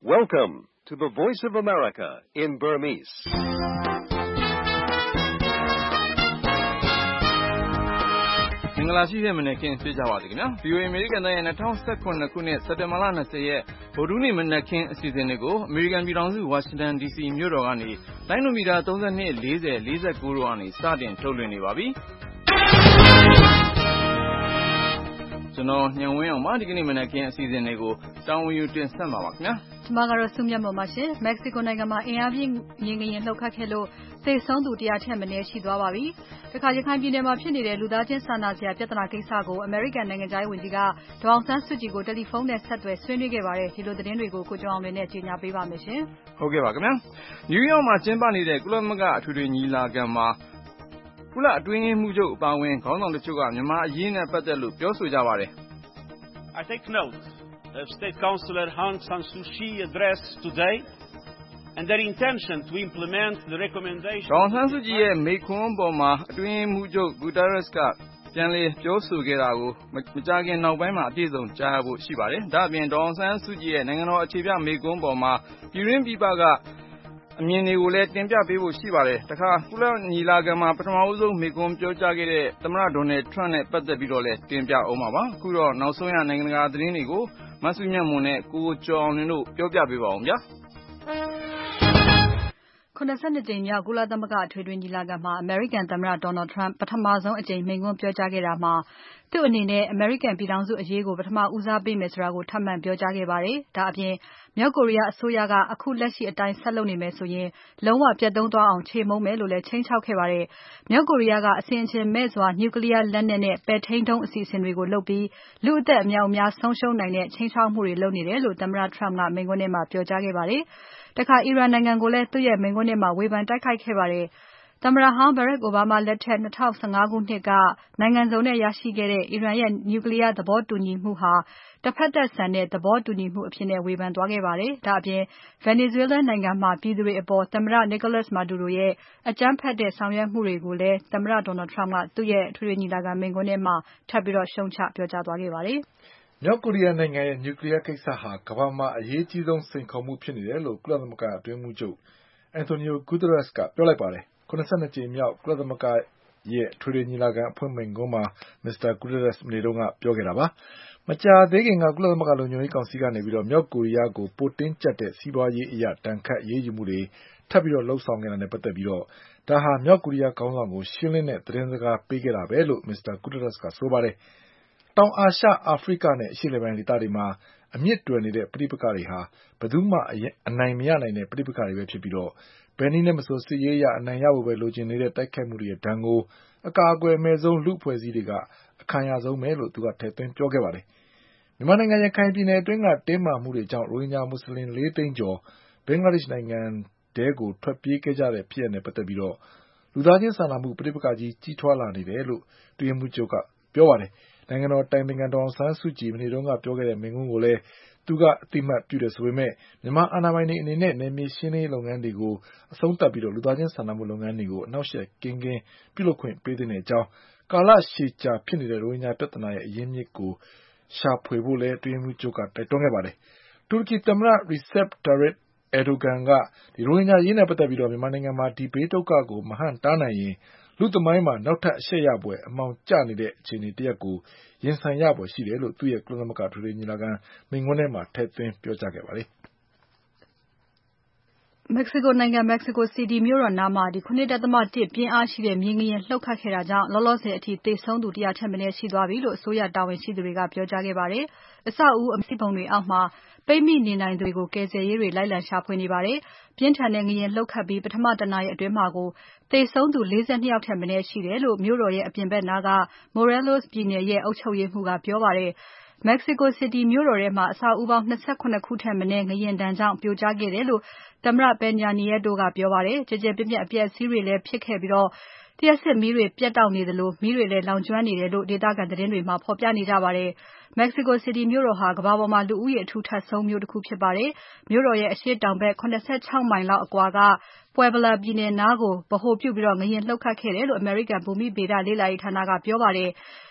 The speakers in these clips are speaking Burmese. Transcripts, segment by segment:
Welcome to the Voice of America in Burmese. ။မင်္ဂလာရှိတဲ့မနက်ခင်းဖြစ်ကြပါစေခင်ဗျာ။ VOA အမေရိကန်တိုင်းရဲ့2019ခုနှစ်စက်တင်ဘာလ20ရက်ဗုဒ္ဓဟူးနေ့မနက်ခင်းအစီအစဉ်လေးကိုအမေရိကန်ပြည်ထောင်စုဝါရှင်တန် DC မြို့တော်ကနေလိုင်းနိုမီတာ32 40 49တို့ကနေစတင်ထုတ်လွှင့်နေပါပြီ။ကျွန်တော်ညံဝင်းအောင်ပါဒီကနေ့မနက်ခင်းအစီအစဉ်လေးကိုတောင်းဝန်ယူတင်ဆက်မှာပါခင်ဗျာ။ကျွန်မကတော့စုမြတ်မော်ပါရှင်။မက္ကဆီကိုနိုင်ငံမှာအင်အားပြင်းငလျင်လှုပ်ခတ်ခဲ့လို့သေဆုံးသူ100ထက်မနည်းရှိသွားပါပြီ။တခါရခိုင်ပြည်နယ်မှာဖြစ်နေတဲ့လူသားချင်းစာနာစရာပြဿနာကိစ္စကိုအမေရိကန်နိုင်ငံသားဝန်ကြီးကဒေါအောင်ဆန်းစုကြည်ကိုတယ်လီဖုန်းနဲ့ဆက်သွယ်ဆွေးနွေးခဲ့ပါတယ်။ဒီလိုသတင်းတွေကိုကိုကျော်အောင်လွင်နဲ့ကြေညာပေးပါမယ်ရှင်။ဟုတ်ကဲ့ပါခင်ဗျာ။နယူးယောက်မှာကျင်းပနေတဲ့ကုလသမဂ္ဂအထွေထွေညီလာခံမှာကုလအတွင်းရေးမှူးချုပ်အပါအဝင်ခေါင်းဆောင်တချို့ကမြန်မာအရေးနဲ့ပတ်သက်လို့ပြောဆိုကြပါတယ်။ I take note of State Councillor Aung San Suu Kyi address today and their intention to implement the recommendation ဒေါအောင်ဆန်းစုကြည်ရဲ့မိန့်ခွန်းပေါ်မှာအတွင်းရေးမှူးချုပ် Guterres ကပြန်လည်ပြောဆိုခဲ့တာကိုမကြာခင်နောက်ပိုင်းမှာအပြည့်စုံကြားရဖို့ရှိပါတယ်။ဒါ့အပြင်ဒေါအောင်ဆန်းစုကြည်ရဲ့နိုင်ငံတော်အခြေပြမိန့်ခွန်းပေါ်မှာပြည်တွင်းပြည်ပကအမြင်တွေကိုလည်းတင်ပြပေးဖို့ရှိပါတယ်။တခါကုလညီလာခံမှာပထမဦးဆုံးမိန့်ခွန်းပြောကြားခဲ့တဲ့သမ္မတဒေါ်နယ်ထရမ့်နဲ့ပတ်သက်ပြီးတော့လည်းတင်ပြအောင်ပါပါ။အခုတော့နောက်ဆုံးရနိုင်ငံတကာသတင်းတွေကိုမဆုမြတ်မွန်နဲ့ကိုကျော်အောင်လွင်တို့ပြောပြပေးပါအောင်ဗျာ။ 82ကြိမ်မြောက်ကုလသမဂ္ဂအထွေထွေညီလာခံမှာအမေရိကန်သမ္မတ Donald Trump ပထမဆုံးအကြိမ်မိန့်ခွန်းပြောကြားခဲ့တာမှာသူ့အနေနဲ့အမေရိကန်ပြည်ထောင်စုအရေးကိုပထမဦးစားပေးမယ်ဆိုတာကိုထပ်မံပြောကြားခဲ့ပါတယ်။ဒါအပြင်မြောက်ကိုရီးယားအစိုးရကအခုလက်ရှိအတိုင်းဆက်လုပ်နေမယ်ဆိုရင်လုံးဝပြတ်သုံးသွားအောင်ချေမှုန်းမယ်လို့လည်းခြိမ်းခြောက်ခဲ့ပါတယ်။မြောက်ကိုရီးယားကအစဉ်အချင်မဲ့စွာ Nuclear လက်နက်နဲ့ပဲ့ထိန်းဒုံးအစီအစဉ်တွေကိုလုပ်ပြီးလူအသက်အမြောက်အများဆုံးရှုံးနိုင်တဲ့ခြိမ်းခြောက်မှုတွေလုပ်နေတယ်လို့သမ္မတ Trump ကမိန့်ခွန်းထဲမှာပြောကြားခဲ့ပါတယ်။တခါအီရန်နိုင်ငံကိုလည်းသူ့ရဲ့မိန့်ခွန်းထဲမှာဝေဖန်တိုက်ခိုက်ခဲ့ပါတယ်။သမ္မတဟောင်း Barack Obama လက်ထက်2015ခုနှစ်ကနိုင်ငံစုံနဲ့ရရှိခဲ့တဲ့အီရန်ရဲ့ Nuclear သဘောတူညီမှုဟာတဖက်သက်ဆန်တဲ့သဘောတူညီမှုအဖြစ်ဝေဖန်သွားခဲ့ပါတယ်။ဒါအပြင် Venezuela နိုင်ငံမှာပြည်သူတွေအပေါ်သမ္မတ Nicolas Maduro ရဲ့အကြမ်းဖက်တဲ့ဆောင်ရွက်မှုတွေကိုလည်းသမ္မတ Donald Trump ကသူ့ရဲ့အထွေထွေညီလာခံမိန့်ခွန်းထဲမှာထပ်ပြီးရှုံ့ချပြောကြားသွားခဲ့ပါတယ်။မြောက်ကိုရီးယားနိုင်ငံရဲ့ Nuclear ကိစ္စဟာကမ္ဘာမှာအရေးကြီးဆုံးစိန်ခေါ်မှုဖြစ်နေတယ်လို့ကုလသမဂ္ဂအတွင်းရေးမှူးချုပ် Antonio Guterres ကပြောလိုက်ပါတယ်။82ကြိမ်မြောက်ကုလသမဂ္ဂရဲ့အထွေထွေညီလာခံအဖွင့်မိန့်ခွန်းမှာ Mr. Guterres မနေ့တုန်းကပြောခဲ့တာပါ။မကြာသေးခင်ကကုလသမဂ္ဂလုံခြုံရေးကောင်စီကနေပြီးတော့မြောက်ကိုရီးယားကိုပိုတင်းကျပ်တဲ့စီးပွားရေးအရာတန်ခတ်အရေးယူမှုတွေထပ်ပြီးတော့လှုပ်ဆောင်ခဲ့တာနဲ့ပတ်သက်ပြီးတော့ဒါဟာမြောက်ကိုရီးယားခေါင်းဆောင်ကိုရှင်းလင်းတဲ့သတင်းစကားပေးခဲ့တာပဲလို့ Mr. Guterres ကဆိုပါတယ်။တောင်အာရှ၊အာဖရိကနဲ့အရှေ့အလယ်ပိုင်းဒေသတွေမှာအမြင့်တွယ်နေတဲ့ပဋိပက္ခတွေဟာဘယ်သူမှအနိုင်မရနိုင်တဲ့ပဋိပက္ခတွေပဲဖြစ်ပြီးတော့ဘယ်နည်းနဲ့မဆိုစစ်ရေးအရအနိုင်ရဖို့ပဲလိုချင်နေတဲ့တိုက်ခိုက်မှုတွေရဲ့ဒဏ်ကိုအကာအကွယ်အမဲ့ဆုံးလူ့အဖွဲ့အစည်းတွေကအခံရဆုံးပဲလို့သူကထည့်သွင်းပြောခဲ့ပါတယ်။မြန်မာနိုင်ငံရခိုင်ပြည်နယ်အတွင်းကတင်းမာမှုတွေကြောင့်ရိုဟင်ဂျာမွတ်စလင်4သိန်းကျော်ဘင်္ဂလားဒေ့ရှ်နိုင်ငံထဲကိုထွက်ပြေးခဲ့ကြတဲ့ဖြစ်ရပ်နဲ့ပတ်သက်ပြီးတော့လူသားချင်းစာနာမှုပဋိပက္ခကြီးကြီးထွားလာနေတယ်လို့အတွင်းရေးမှူးချုပ်ကပြောပါတယ်။နိုင်ငံတော်တိုင်ပင်ခံဒေါ်အောင်ဆန်းစုကြည်မနေ့တုန်းကပြောခဲ့တဲ့မိန့်ခွန်းကိုလည်းသူကအသိအမှတ်ပြုတယ်ဆိုပေမဲ့မြန်မာအာဏာပိုင်တွေအနေနဲ့နယ်မြေရှင်းလင်းရေးလုပ်ငန်းတွေကိုအဆုံးသတ်ပြီးတော့လူသားချင်းစာနာမှုလုပ်ငန်းတွေကိုအနှောက်အယှက်ကင်းပြုလုပ်ခွင့်ပေးတဲ့အကြောင်းကာလရှည်ကြာဖြစ်နေတဲ့ရိုဟင်ဂျာပြဿနာရဲ့အရင်းမြစ်ကိုရှာဖွေဖို့လည်းအတွင်းရေးမှူးချုပ်ကတိုက်တွန်းခဲ့ပါတယ်။တူရကီသမ္မတ Recep Tayyip Erdogan ကရိုဟင်ဂျာအရေးနဲ့ပတ်သက်ပြီးတော့မြန်မာနိုင်ငံမှာဒီဘေးဒုက္ခကိုမဟန့်တားနိုင်ရင်လူသမိုင်းမှာနောက်ထပ်အရှက်ရဖွယ်အမှောင်ကျနေတဲ့အခြေအနေတရပ်ကိုရင်ဆိုင်ရဖွယ်ရှိတယ်လို့သူ့ရဲ့ကုလသမဂ္ဂအထွေထွေညီလာခံမိန့်ခွန်းထဲမှာထည့်သွင်းပြောကြားခဲ့ပါတယ်။မက္ကဆီကိုနိုင်ငံ Mexico City မြို့တော်နားမှာ7.1ပြင်းအားရှိတဲ့မြေငလျင်လှုပ်ခတ်ခဲ့တာကြောင့်လောလောဆယ်အထိသေဆုံးသူ100ထက်မနည်းရှိသွားပြီလို့အစိုးရတာဝန်ရှိသူတွေကပြောကြားခဲ့ပါတယ်။အဆောက်အဦးအစိတ်ပုံတွေအောက်မှာပိတ်မိနေနိုင်သူတွေကိုကယ်ဆယ်ရေးတွေလိုက်လံရှာဖွေနေပါတယ်။ပြင်းထန်တဲ့ငလျင်လှုပ်ခတ်ပြီးပထမတနာရီအတွင်းမှာကိုသေဆုံးသူ42ယောက်ထက်မနည်းရှိတယ်လို့မြို့တော်ရဲ့အပြင်ဘက်နားက Morelos ပြည်နယ်ရဲ့အုပ်ချုပ်ရေးမှူးကပြောပါတယ်။ Mexico City မြို့တော်ထဲမှာအဆောက်အဦးပေါင်း28ခုထက်မနည်းငလျင်ဒဏ်ကြောင့်ပြိုကျခဲ့တယ်လို့သမ္မတ Peña Nieto ကပြောပါတယ်။ကျယ်ကျယ်ပြန့်ပြန့်အပျက်အစီးတွေလည်းဖြစ်ခဲ့ပြီးလျှပ်စစ်မီးတွေပြတ်တောက်နေသလိုမီးတွေလည်းလောင်ကျွမ်းနေတယ်လို့ဒေသခံသတင်းတွေမှာဖော်ပြနေကြပါတယ်။ Mexico City မြို့တော်ဟာကမ္ဘာပေါ်မှာလူဦးရေအထူထပ်ဆုံးမြို့တစ်ခုဖြစ်ပါတယ်။မြို့တော်ရဲ့အရှေ့တောင်ဘက်86မိုင်လောက်အကွာက Puebla ပြည်နယ်နားကိုဗဟိုပြုပြီးငလျင်လှုပ်ခတ်ခဲ့တယ်လို့အမေရိကန်ဘူမိဗေဒလေ့လာရေးဌာနကပြောပါတယ်။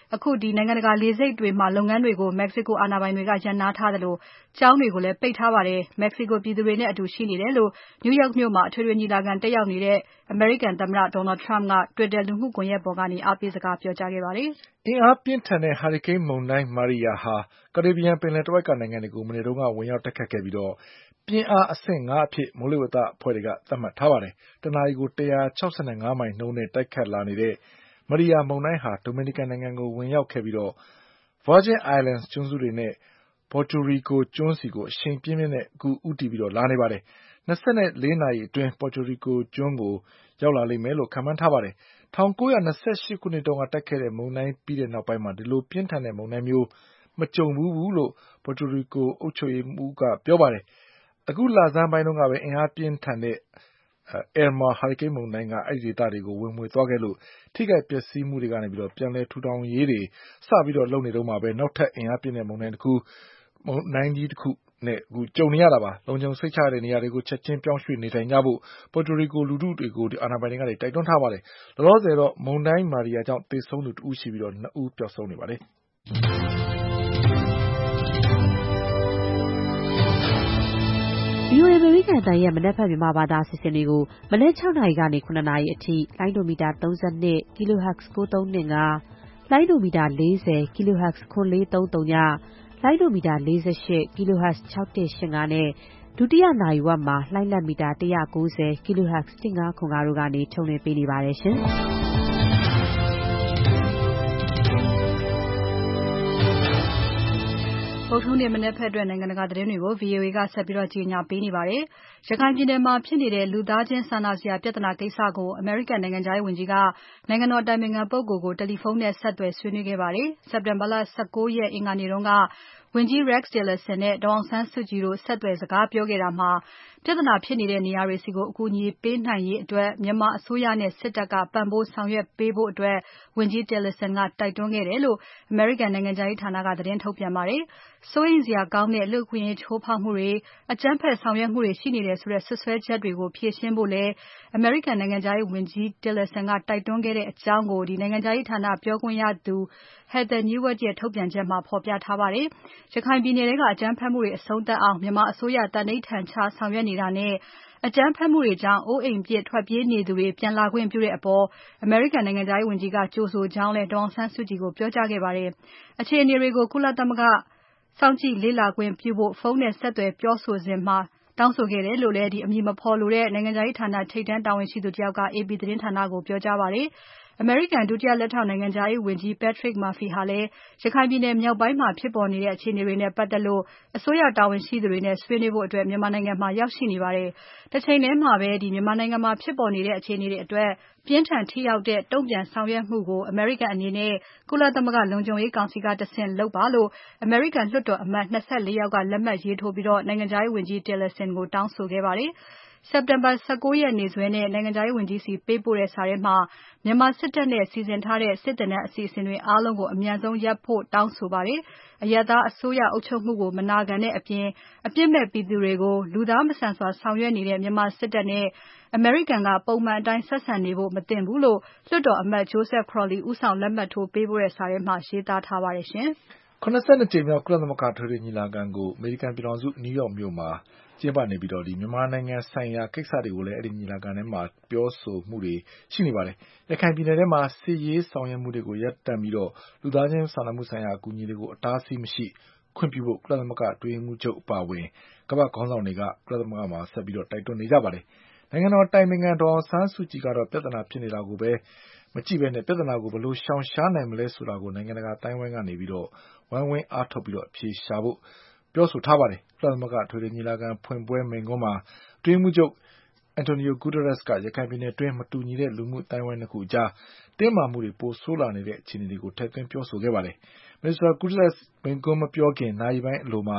အခုဒီနိုင်ငံတကာလေဆိပ်တွေမှာလုပ်ငန်းတွေကို Mexico အာဏာပိုင်တွေကရပ်နားထားသလိုကျောင်းတွေကိုလည်းပိတ်ထားပါတယ်။ Mexico ပြည်သူတွေနဲ့အတူရှိနေတယ်လို့ New York မြို့မှာအထွေထွေညီလာခံတက်ရောက်နေတဲ့ အမေရိကန်သမ္မတ Donald Trump က Twitter လူမှုကွန်ယက်ပေါ်ကနေအားပေးစကားပြောကြားခဲ့ပါတယ်။အင်အားပြင်းထန်တဲ့ဟာရီကိန်းမုန်တိုင်း Maria ဟာ ကာရစ်ဘီယံပင်လယ်တဝိုက်ကနိုင်ငံတွေကိုမနေ့တုန်းကဝင်ရောက်တိုက်ခတ်ခဲ့ပြီးပြင်းအားအဆင့် 5 အဖြစ်မိုးလေဝသအဖွဲ့တွေကသတ်မှတ်ထားပါတယ်။ တနာရီကို165 မိုင်နှုန်းနဲ့တိုက်ခတ်လာနေတဲ့ Maria မုန်တိုင်းဟာ Dominican နိုင်ငံကိုဝင်ရောက်ခဲ့ပြီးVirgin Islands ကျွန်းစုတွေနဲ့ Puerto Rico ကျွန်းဆီကိုအရှိန်ပြင်းပြင်းနဲ့ဦးတည်လာနေပါတယ်။ 24 နာရီအတွင်း Puerto Rico ကျွန်းကိုရောက်လာလိမ့်မယ်လို့ခန့်မှန်းထားပါတယ်။ 1928 ခုနှစ်တုန်းကတိုက်ခဲ့တဲ့မုန်တိုင်းပြီးတဲ့နောက်ပိုင်းဒီလိုပြင်းထန်တဲ့မုန်တိုင်းမျိုးမကြုံဘူးဘူးလို့ Puerto Rico အုပ်ချုပ်ရေးမှူးကပြောပါတယ်။ အခုလဆန်းပိုင်းတုန်းကပဲအင်အားပြင်းထန်တဲ့Irma ဟာရီကိန်းမုန်တိုင်းကအဲဒီဒေသတွေကိုဝင်မွှေသွားခဲ့လို့ထိခိုက်ပျက်စီးမှုတွေကနေပြန်လည်ထူထောင်ရေးတွေစပြီးလုပ်နေတုန်းမှာပဲနောက်ထပ်အင်အားပြင်းတဲ့မုန်တိုင်းကြီးတခုနဲ့ကြုံနေရတာပါ။ လုံခြုံစိတ်ချရတဲ့နေရာတွေကိုချက်ချင်းပြောင်းရွှေ့နေထိုင်ကြဖို့ Puerto Rico လူထုတွေကိုအာဏာပိုင်တွေကတိုက်တွန်းထားပါတယ်။ လောလောဆယ်မုန်တိုင်း Maria ကြောင့်သေဆုံးသူတဦးရှိပြီး2 ဦးပျောက်ဆုံးနေပါတယ်။ VOA အမေရိကန်အသံရဲ့မနက်ဖြန်မြန်မာဘာသာအစီအစဉ်တွေကို မနက် 6 နာရီကနေ 9 နာရီအထိလိုင်းဒိုမီတာ 32 kHz 9325 လိုင်းဒိုမီတာ 40 kHz 9430 လိုင်းဒိုမီတာ 48 kHz 6185နဲ့ဒုတိယနာရီဝက်မှာလိုင်းလတ်မီတာ 190 kHz 1505တို့ကနေထုတ်လွှင့်ပေးနေပါတယ်ရှင်။ဗုဒ္ဓဟူးနေ့မနက်ဘက်အတွက်နိုင်ငံတကာသတင်းတွေကို VOA ကဆက်ပြီးကြေညာပေးနေပါတယ်။ ရခိုင်ပြည်နယ်မှာဖြစ်နေတဲ့လူသားချင်းစာနာစရာပြဿနာကိစ္စကိုအမေရိကန်နိုင်ငံခြားရေးဝန်ကြီးကနိုင်ငံတော်အတိုင်ပင်ခံပုဂ္ဂိုလ်ကိုတယ်လီဖုန်းနဲ့ဆက်သွယ်ဆွေးနွေးခဲ့ပါတယ်။ စက်တင်ဘာ 19 ရက်အင်္ဂါနေ့တုန်းကဝန်ကြီး Rex Tillerson နဲ့ဒေါ်အောင်ဆန်းစုကြည်တို့ဆက်သွယ်စကားပြောခဲ့တာမှာပြဿနာဖြစ်နေတဲ့နေရာတွေဆီအကူအညီပေးနိုင်ရေးအတွက်မြန်မာအစိုးရနဲ့စစ်တပ်ကပံ့ပိုးဆောင်ရွက်ပေးဖို့ဝန်ကြီး Tillerson ကတိုက်တွန်းခဲ့တယ်လို့အမေရိကန်နိုင်ငံခြားရေးဌာနကသတင်းထုတ်ပြန်ပါတယ်။ စိုးရိမ်စရာကောင်းတဲ့လူ့အခွင့်အရေးချိုးဖောက်မှုတွေအကြမ်းဖက်ဆောင်ရွက်မှုတွေရှိနေတယ်ဆိုတဲ့စွပ်စွဲချက်တွေကိုဖြေရှင်းဖို့လည်းအမေရိကန်နိုင်ငံခြားရေးဝန်ကြီး Tillerson ကတိုက်တွန်းခဲ့တဲ့အကြောင်းကိုနိုင်ငံခြားရေးဌာနပြောခွင့်ရသူ Heather Nauert ရဲ့ထုတ်ပြန်ချက်မှာဖော်ပြထားပါတယ်။ ရခိုင်ပြည်နယ်ထဲကအကြမ်းဖက်မှုတွေအဆုံးသတ်အောင်မြန်မာအစိုးရသန္နိဋ္ဌာန်ချဆောင်ရွက်နေတာနဲ့အကြမ်းဖက်မှုတွေကြောင့်အိုးအိမ်ပစ်ထွက်ပြေးနေသူတွေပြန်လာခွင့်ပြုတဲ့အပေါ်အမေရိကန်နိုင်ငံခြားရေးဝန်ကြီးကကြိုဆိုကြောင်းလည်းဒေါ်အောင်ဆန်းစုကြည်ကိုပြောကြားခဲ့ပါတယ်။ အခြေအနေတွေကိုကုလသမဂ္ဂစောင့်ကြည့်လေ့လာခွင့်ပြုဖို့ဖုန်းနဲ့ဆက်သွယ်ပြောဆိုစဉ်မှာတောင်းဆိုခဲ့တယ်လို့လည်းအမည်မဖော်လိုတဲ့နိုင်ငံခြားရေးဌာနထိပ်တန်းတာဝန်ရှိသူတယောက်က AP သတင်းဌာနကိုပြောကြားပါတယ်။ အမေရိကန်ဒုတိယလက်ထောက်နိုင်ငံခြားရေးဝန်ကြီး Patrick Murphy ဟာလည်းရခိုင်ပြည်နယ်မြောက်ပိုင်းမှာဖြစ်ပေါ်နေတဲ့အခြေအနေတွေနဲ့ပတ်သက်လို့အစိုးရတာဝန်ရှိသူတွေနဲ့ဆွေးနွေးဖို့မြန်မာနိုင်ငံမှာရောက်ရှိနေပါတယ်။ တချိန်ထဲမှာပဲမြန်မာနိုင်ငံမှာဖြစ်ပေါ်နေတဲ့အခြေအနေတွေအတွက်ပြင်းထန်ထိရောက်တဲ့တုံ့ပြန်ဆောင်ရွက်မှုကိုအမေရိကန်အနေနဲ့ကုလသမဂ္ဂလုံခြုံရေးကောင်စီကတဆင့်လုပ်ပါလို့အမေရိကန်လွှတ်တော်အမတ် 24 ယောက်ကလက်မှတ်ရေးထိုးပြီးနိုင်ငံခြားရေးဝန်ကြီး Tillerson ကိုတောင်းဆိုခဲ့ပါတယ်။ စက်တင်ဘာ 19 ရက်နေ့စွဲနဲ့နိုင်ငံခြားရေးဝန်ကြီးဆီပေးပို့တဲ့စာထဲမှာမြန်မာစစ်တပ်နဲ့စီစဉ်ထားတဲ့စစ်သင်တန်းအစီအစဉ်တွေအားလုံးကိုအမြန်ဆုံးရပ်ဖို့တောင်းဆိုပါတယ်။ အရပ်သားအစိုးရအုပ်ချုပ်မှုကိုမနာခံတဲ့အပြင်အပြစ်မဲ့ပြည်သူတွေကိုလူသားမဆန်စွာဆောင်ရွက်နေတဲ့မြန်မာစစ်တပ်နဲ့အမေရိကန်ကပုံမှန်အတိုင်းဆက်ဆံနေဖို့မသင့်ဘူးလို့လွှတ်တော်အမတ် Joseph Crowley ဦးဆောင်လက်မှတ်ထိုးပေးပို့တဲ့စာထဲမှာရေးသားထားပါတယ်။ 72 ကြိမ်မြောက်ကုလသမဂ္ဂအထွေထွေညီလာခံကိုအမေရိကန်ပြည်ထောင်စု New York မြို့မှာကျင်းပနေပြီးမြန်မာနိုင်ငံဆိုင်ရာကိစ္စတွေကိုလည်းအဲဒီညီလာခံထဲမှာပြောဆိုမှုတွေရှိနေပါတယ်။ ရခိုင်ပြည်နယ်ထဲမှာစစ်ရေးဆောင်ရွက်မှုတွေကိုရပ်တန့်ပြီးလူသားချင်းစာနာမှုဆိုင်ရာအကူအညီတွေကိုအတားအဆီးမရှိခွင့်ပြုဖို့ကုလသမဂ္ဂအတွင်းရေးမှူးချုပ်အပါအဝင်ကမ္ဘာ့ခေါင်းဆောင်တွေကကုလသမဂ္ဂမှာဆက်ပြီးတိုက်တွန်းနေကြပါတယ်။ နိုင်ငံတော်အတိုင်ပင်ခံဒေါ်အောင်ဆန်းစုကြည်ကတော့ပြဿနာဖြစ်နေတာကိုမကြည့်ဘဲပြဿနာကိုဘယ်လိုရှောင်ရှားနိုင်မလဲဆိုတာကိုနိုင်ငံတကာအသိုင်းအဝိုင်းကနေဝိုင်းဝန်းအားထုတ်အဖြေရှာဖို့ပြောဆိုထားပါတယ်။ ကုလသမဂ္ဂအထွေထွေညီလာခံဖွင့်ပွဲမိန့်ခွန်းမှာအတွင်းရေးမှူးချုပ်Antonio Guterres ကရခိုင်ပြည်နယ်တွင်းမတူညီတဲ့လူမှုအသိုင်းအဝိုင်း 2 ခုအကြားတင်းမာမှုတွေပိုဆိုးလာနေတဲ့အခြေအနေတွေကိုထည့်သွင်းပြောဆိုခဲ့ပါတယ်။ Mr. Guterres မိန့်ခွန်းမပြောခင်နာရီပိုင်းအလိုမှာ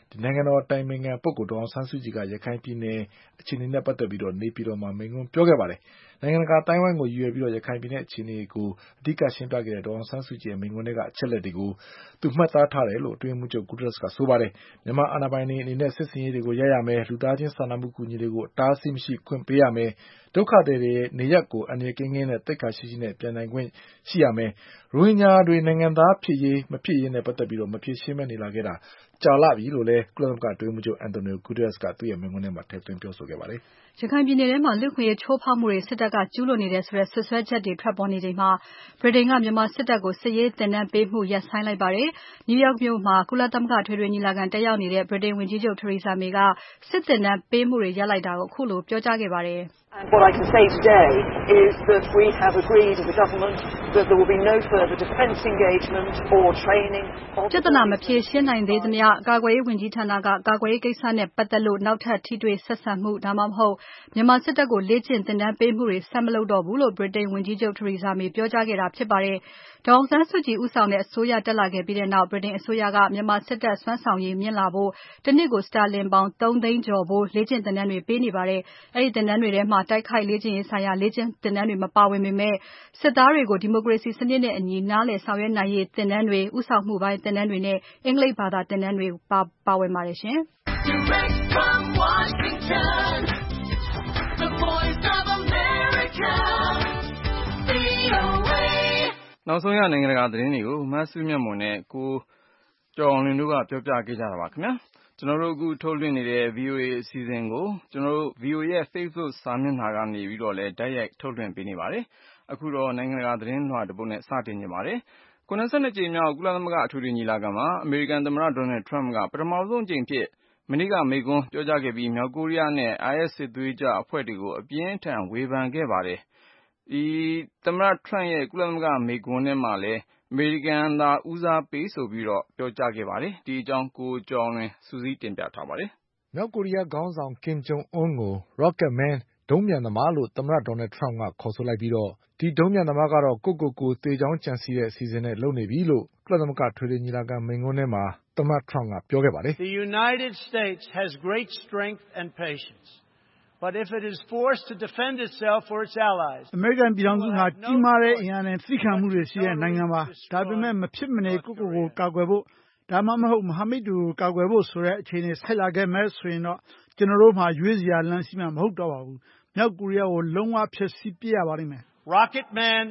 နိုင်ငံတော်တိုင်ပင်ခံပုဂ္ဂိုလ်ဒေါ်အောင်ဆန်းစုကြည်ကရခိုင်ပြည်နယ်အခြေအနေနဲ့ပတ်သက်ပြီးနေပြည်တော်မှာမိန့်ခွန်းပြောခဲ့ပါတယ်။နိုင်ငံတကာတိုင်းဝိုင်းကိုရည်ရွယ်ပြီးရခိုင်ပြည်နယ်အခြေအနေကိုအဓိကရှင်းပြခဲ့တဲ့ဒေါ်အောင်ဆန်းစုကြည်ရဲ့မိန့်ခွန်းထဲကအချက်လက်တွေကိုသူမှတ်သားထားတယ်လို့အတွင်းမှုချုပ်ဂူတရက်စ်ကဆိုပါတယ်။မြန်မာအာဏာပိုင်တွေအနေနဲ့စစ်စင်ရေးတွေကိုရပ်ရမယ်လူသားချင်းစာနာမှုကူညီတွေကိုအတားအဆီးမရှိခွင့်ပေးရမယ်ဒုက္ခသည်တွေနေရပ်ကိုအန္တရာယ်ကင်းနဲ့တိတ်ခါရှိရှိနဲ့ပြန်နိုင်ခွင့်ရှိရမယ်ရိုဟင်ဂျာတွေနိုင်ငံသားဖြစ်ရေးမဖြစ်ရေးနဲ့ပတ်သက်ပြီးမဖြေရှင်းမဲနေလာခဲ့တာကြာလာပြီလို့လည်းကုလသမဂ္ဂအတွင်းမှုချုပ်အန်တိုနီယိုဂူတရက်စ်ကသူ့ရဲ့မိန့်ခွန်းထဲမှာထည့်သွင်းပြောဆိုခဲ့ပါတယ်ရခိုင်ပြည်နယ်ထဲမှာလူ့ခွင့်ရေးချိုးဖောက်မှုတွေစစ်တပ်ကကျူးလွန်နေတယ်ဆိုတဲ့ဆွဆွဲချက်တွေထွက်ပေါ်နေချိန်မှာဗြိတိန်ကမြန်မာစစ်တပ်ကိုစစ်ရေးတင်နန်းပေးမှုရပ်ဆိုင်းလိုက်ပါတယ်။ New York မြို့မှာကုလသမဂ္ဂထွေထွေညီလာခံတက်ရောက်နေတဲ့ဗြိတိန်ဝန်ကြီးချုပ် Theresa May ကစစ်တင်နန်းပေးမှုတွေရပ်လိုက်တာကိုအခုလိုပြောကြားခဲ့ပါတယ်။ What I can say today is that we have agreed as a government that there will be no further defence engagement or training. ပြဿနာမဖြေရှင်းနိုင်သေးသမျှကာကွယ်ရေးဝန်ကြီးဌာနကကာကွယ်ရေးကိစ္စနဲ့ပတ်သက်လို့နောက်ထပ်ထိတွေ့ဆက်ဆံမှုဒါမှမဟုတ်မြန်မာစစ်တပ်ကိုလေ့ကျင့်သင်တန်းပေးမှုတွေဆက်မလုပ်တော့ဘူးလို့ဗြိတိန်ဝန်ကြီးချုပ် Theresa May ပြောကြားခဲ့တာဖြစ်ပါတယ်။ဒေါ်အောင်ဆန်းစုကြည်ဦးဆောင်တဲ့အစိုးရတက်လာခဲ့ပြီးနောက်ဗြိတိန်အစိုးရကမြန်မာစစ်တပ်စွမ်းဆောင်ရည်မြင့်လာဖို့တနှစ်ကိုစတာလင်ပေါင်3သိန်းကျော်ဖိုးလေ့ကျင့်သင်တန်းတွေပေးနေပါတယ်။အဲဒီသင်တန်းတွေထဲမှာတိုက်ခိုက်လေ့ကျင့်ရေးဆိုင်ရာလေ့ကျင့်သင်တန်းတွေမပါဝင်ပေမဲ့စစ်သားတွေကိုဒီမိုကရေစီစနစ်နဲ့အညီနားလည်ဆောင်ရွက်နိုင်ရေးသင်တန်းတွေဦးဆောင်မှုပိုင်းသင်တန်းတွေနဲ့အင်္ဂလိပ်ဘာသာသင်တန်းတွေပါဝင်ပါတယ်ရှင်။ Direct from Washington, the voice of America, VOA. နောက်ဆုံးရနိုင်ငံတကာသတင်းတွေကိုမဆုမြတ်မွန်နဲ့ကိုကျော်အောင်လွင်တို့ကပြောပြခဲ့ကြတာပါခင်ဗျာ။ကျွန်တော်တို့အခုထုတ်လွှင့်နေတဲ့ VOA အစီအစဉ်ကိုကျွန်တော်တို့ VOA ရဲ့ Facebook စာမျက်နှာကနေပြီးတော့လည်းတိုက်ရိုက်ထုတ်လွှင့်ပေးနေပါတယ်။အခုတော့နိုင်ငံတကာသတင်းလွှာတစ်ပုဒ်နဲ့စတင်နေပါတယ်။92ကြိမ်မြောက်ကုလသမဂ္ဂအထွေထွေညီလာခံမှာအမေရိကန်သမ္မတဒေါ်နယ်ထရမ့်ကပထမဆုံးအကြိမ်ဖြစ်မနေ့ကမိန့်ခွန်းပြောကြားခဲ့ပြီးမြောက်ကိုရီးယားနဲ့ IS စစ်သွေးကြွအဖွဲ့တွေကိုအပြင်းအထန်ဝေဖန်ခဲ့ပါတယ်။ဒီသမ္မတထရမ့်ရဲ့ကုလသမဂ္ဂမိန့်ခွန်းထဲမှာလည်းအမေရိကန်သာဦးစားပေးဆိုပြီးတော့ပြောကြားခဲ့ပါတယ်။ဒီအကြောင်းကိုကျော်အောင်လွင်စူးစီးတင်ပြထားပါတယ်။မြောက်ကိုရီးယားခေါင်းဆောင်ကင်ဂျုံအွန်းကို Rocket Man ဒုံးပျံသမားလို့သမ္မတဒေါ်နယ်ထရမ့်ကခေါ်ဆိုလိုက်ပြီးဒီဒုံးပျံသမားကတော့ကိုယ့်သေချောင်းကြံစည်တဲ့အစီအစဉ်နဲ့လုပ်နေပြီလို့ကုလသမဂ္ဂထွေထွေညီလာခံမိန့်ခွန်းထဲမှာသမ္မတထရမ့်ကပြောခဲ့ပါတယ်။ The United States has great strength and patience. But if it is forced to defend itself or its allies, အမေရိကန်ပြည်ထောင်စုဟာကြီးမားတဲ့အင်အားနဲ့သိခံမှုတွေရှိတဲ့နိုင်ငံပါ။ဒါပေမဲ့မဖြစ်မနေကိုကာကွယ်ဖို့ဒါမှမဟုတ်မဟာမိတ်တွေကိုကာကွယ်ဖို့ဆိုတဲ့အခြေအနေဆိုက်လာခဲ့မယ်ဆိုရင်တော့ကျွန်တော်တို့မှာရွေးစရာလမ်းရှိမှမဟုတ်တော့ပါဘူး။မြောက်ကိုရီးယားကိုလုံးဝဖျက်ဆီးပစ်ရပါလိမ့်မယ်။ Rocket Man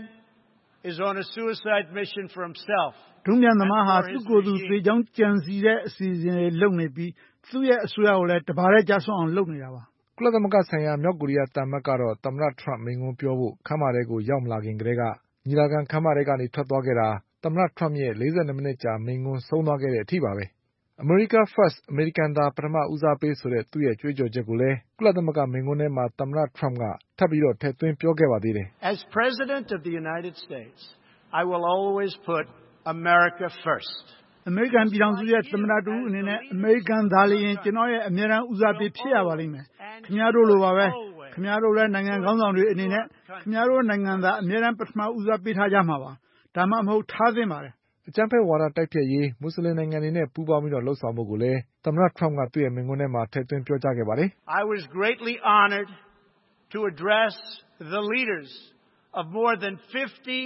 is on a suicide mission for himself. ဒုံးပျံသမားဟာသူ့ကိုယ်သူသေချောင်းကြံစည်တဲ့အစီအစဉ်တွေလုပ်နေပြီးသူ့ရဲ့အစိုးရကိုလည်းတပါးတည်းကြဆွအောင်လုပ်နေတာပါ။ကုလသမဂ္ဂဆိုင်ရာမြောက်ကိုရီးယားသံအမတ်ကတော့သမ္မတထရမ့်မိန့်ခွန်းပြောဖို့ခမ်းမထဲကိုရောက်မလာခင်ကတည်းကညီလာခံခမ်းမထဲကနေထွက်သွားခဲ့တာသမ္မတထရမ့်ရဲ့42မိနစ်ကြာမိန့်ခွန်းဆုံးသွားခဲ့တဲ့အထိပါပဲ။ America First အမေရိကန်သာပထမဦးစားပေးဆိုတဲ့သူ့ရဲ့ကြွေးကြော်ချက်ကိုလည်းကုလသမဂ္ဂမိန့်ခွန်းထဲမှာသမ္မတထရမ့်ကထပ်ပြီးထည့်သွင်းပြောခဲ့ပါသေးတယ်။ As President of the United States, I will always put America first. အမေရိကန်ပြည်ထောင်စုရဲ့သမ္မတတူအနေနဲ့အမေရိကန်သားလျင်ကျွန်တော်ရဲ့အမြဲတမ်းဦးစားပေးဖြစ်ရပါလိမ့်မယ်။ခင်ဗျားတို့လိုပါပဲ။ခင်ဗျားတို့လည်းနိုင်ငံခေါင်းဆောင်တွေအနေနဲ့ခင်ဗျားတို့နိုင်ငံသားအမြဲတမ်းပထမဦးစားပေးထားကြမှာပါ။ဒါမှမဟုတ်ထားသင့်ပါတယ်။အကြမ်းဖက်ဝါဒတိုက်ဖျက်ရေးမွတ်စလင်နိုင်ငံတွေနဲ့ပူးပေါင်းပြီးလုပ်ဆောင်ဖို့ကိုလည်းသမ္မတထရမ့်ကသူ့ရဲ့မိန့်ခွန်းထဲမှာထည့်သွင်းပြောကြားခဲ့ပါတယ်။ I was greatly honored to address the leaders of more than 50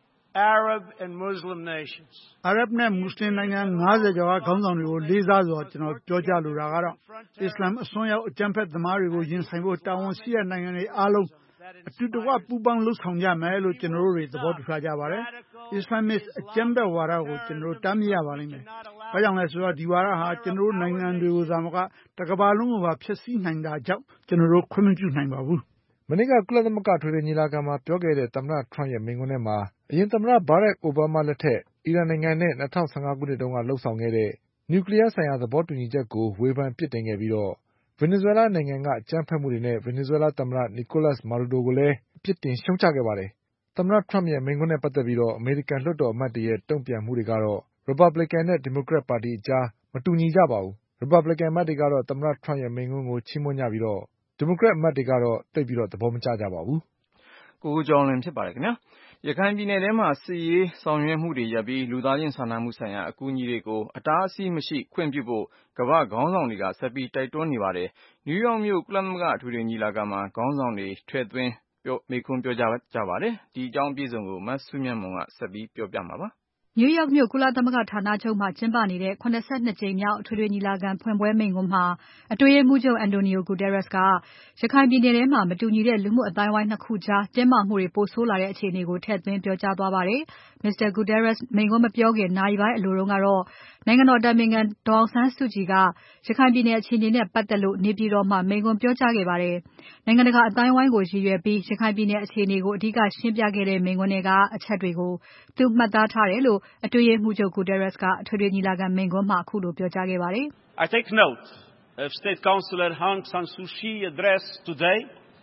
Arab and Muslim nations. အာရပ်နဲ့မွတ်စလင်နိုင်ငံ50ကျော်ကခေါင်းဆောင်တွေကိုလေးစားစွာကျွန်တော်ပြောကြားလိုတာကတော့အစ္စလာမ်အစွန်းရောက်အကြမ်းဖက်သမားတွေကိုရင်ဆိုင်ဖို့တာဝန်ရှိတဲ့နိုင်ငံတွေအားလုံးအတူတကွပူးပေါင်းလှုပ်ဆောင်ကြမယ်လို့ကျွန်တော်တို့တွေသဘောတူထားကြပါတယ်။အစ္စလာမစ်အကြမ်းဖက်ဝါဒကိုကျွန်တော်တို့တားမြစ်ရပါလိမ့်မယ်။ဘာကြောင့်လဲဆိုတော့ဒီဝါဒဟာကျွန်တော်တို့နိုင်ငံတွေကိုသာမကတကမ္ဘာလုံးကိုပါဖျက်ဆီးနိုင်တာကြောင့်ကျွန်တော်တို့ခွင့်မပြုနိုင်ပါဘူး။မနေ့ကကုလသမဂ္ဂထွေထွေညီလာခံမှာပြောခဲ့တဲ့သမ္မတထရမ့်ရဲ့မိန့်ခွန်းထဲမှာအရင်သမ္မတဘာရက်အိုဘားမားလက်ထက်အီရန်နိုင်ငံနဲ့2015ခုနှစ်တုန်းကလုပ်ဆောင်ခဲ့တဲ့နျူကလ িয়ারဆိုင်ရာသဘောတူညီချက်ကိုဝေဖန်ပြစ်တင်ခဲ့ပြီးဗင်နီဇွဲလားနိုင်ငံကအကြမ်းဖက်မှုတွေနဲ့ဗင်နီဇွဲလားသမ္မတနီကိုလပ်စ်မာဒူရိုကိုလည်းပြစ်တင်ရှုံ့ချခဲ့ပါတယ်။သမ္မတထရမ့်ရဲ့မိန့်ခွန်းနဲ့ပတ်သက်ပြီးအမေရိကန်လွှတ်တော်အမတ်တွေရဲ့တုံ့ပြန်မှုတွေကတော့ရီပတ်ဘလစ်ကန်နဲ့ဒီမိုကရက်ပါတီအကြားမတူညီကြပါဘူး။ရီပတ်ဘလစ်ကန်အမတ်တွေကတော့သမ္မတထရမ့်ရဲ့မိန့်ခွန်းကိုချီးမွမ်းကြပြီးဒီမိုကရက်အမတ်တွေကတော့သိပ်ပြီးသဘောမကျကြပါဘူး။ကိုကျော်လွင်ဖြစ်ပါတယ်ခင်ဗျာ။ရခိုင်ပြည်နယ်ထဲမှာစစ်ရေးဆောင်ရွက်မှုတွေရပ်ပြီးလူသားချင်းစာနာမှုဆိုင်ရာအကူအညီတွေကိုအတားအဆီးမရှိခွင့်ပြုဖို့ကမ္ဘာ့ခေါင်းဆောင်တွေကဆက်ပြီးတိုက်တွန်းနေပါတယ်။ နယူးယောက်မြို့ကုလသမဂ္ဂအထွေထွေညီလာခံမှာခေါင်းဆောင်တွေထည့်သွင်းမိန့်ခွန်းပြောကြားကြပါတယ်။ ဒီအကြောင်းအပြည့်အစုံကိုမစုမြတ်မွန်ကဆက်ပြီးပြောပြမှာပါ။နယူးယောက်မြို့ကုလသမဂ္ဂဌာနချုပ်မှာကျင်းပနေတဲ့ 72 ကြိမ်မြောက်အထွေထွေညီလာခံဖွင့်ပွဲမိန့်ခွန်းမှာအတွင်းရေးမှူးချုပ် Antonio Guterres ကရခိုင်ပြည်နယ်ထဲမှာမတူညီတဲ့လူမှုအသိုင်းအဝိုင်း 2 ခုကြားတင်းမာမှုတွေပိုဆိုးလာတဲ့အခြေအနေကိုထည့်သွင်းပြောကြားသွားပါတယ်။ Mr. Guterres မိန့်ခွန်းမပြောခင်နာရီပိုင်းအလိုတုန်းကတော့နိုင်ငံတော်အတိုင်ပင်ခံဒေါ်အောင်ဆန်းစုကြည်ကရခိုင်ပြည်နယ်အခြေအနေနဲ့ပတ်သက်လို့နေပြည်တော်မှာမိန့်ခွန်းပြောကြားခဲ့ပါတယ်။ နိုင်ငံတကာအသိုင်းအဝိုင်းကိုရည်ရွယ်ပြီးရခိုင်ပြည်နယ်အခြေအနေကိုအဓိကရှင်းပြခဲ့တဲ့မိန့်ခွန်းထဲကအချက်တွေကိုသူမှတ်သားထားတယ်လို့အတွင်းရေးမှူးချုပ် Guterres ကအထွေထွေညီလာခံမိန့်ခွန်းမှာခုလိုပြောကြားခဲ့ပါတယ်။ I take note of State Councillor Aung San Suu Kyi's address today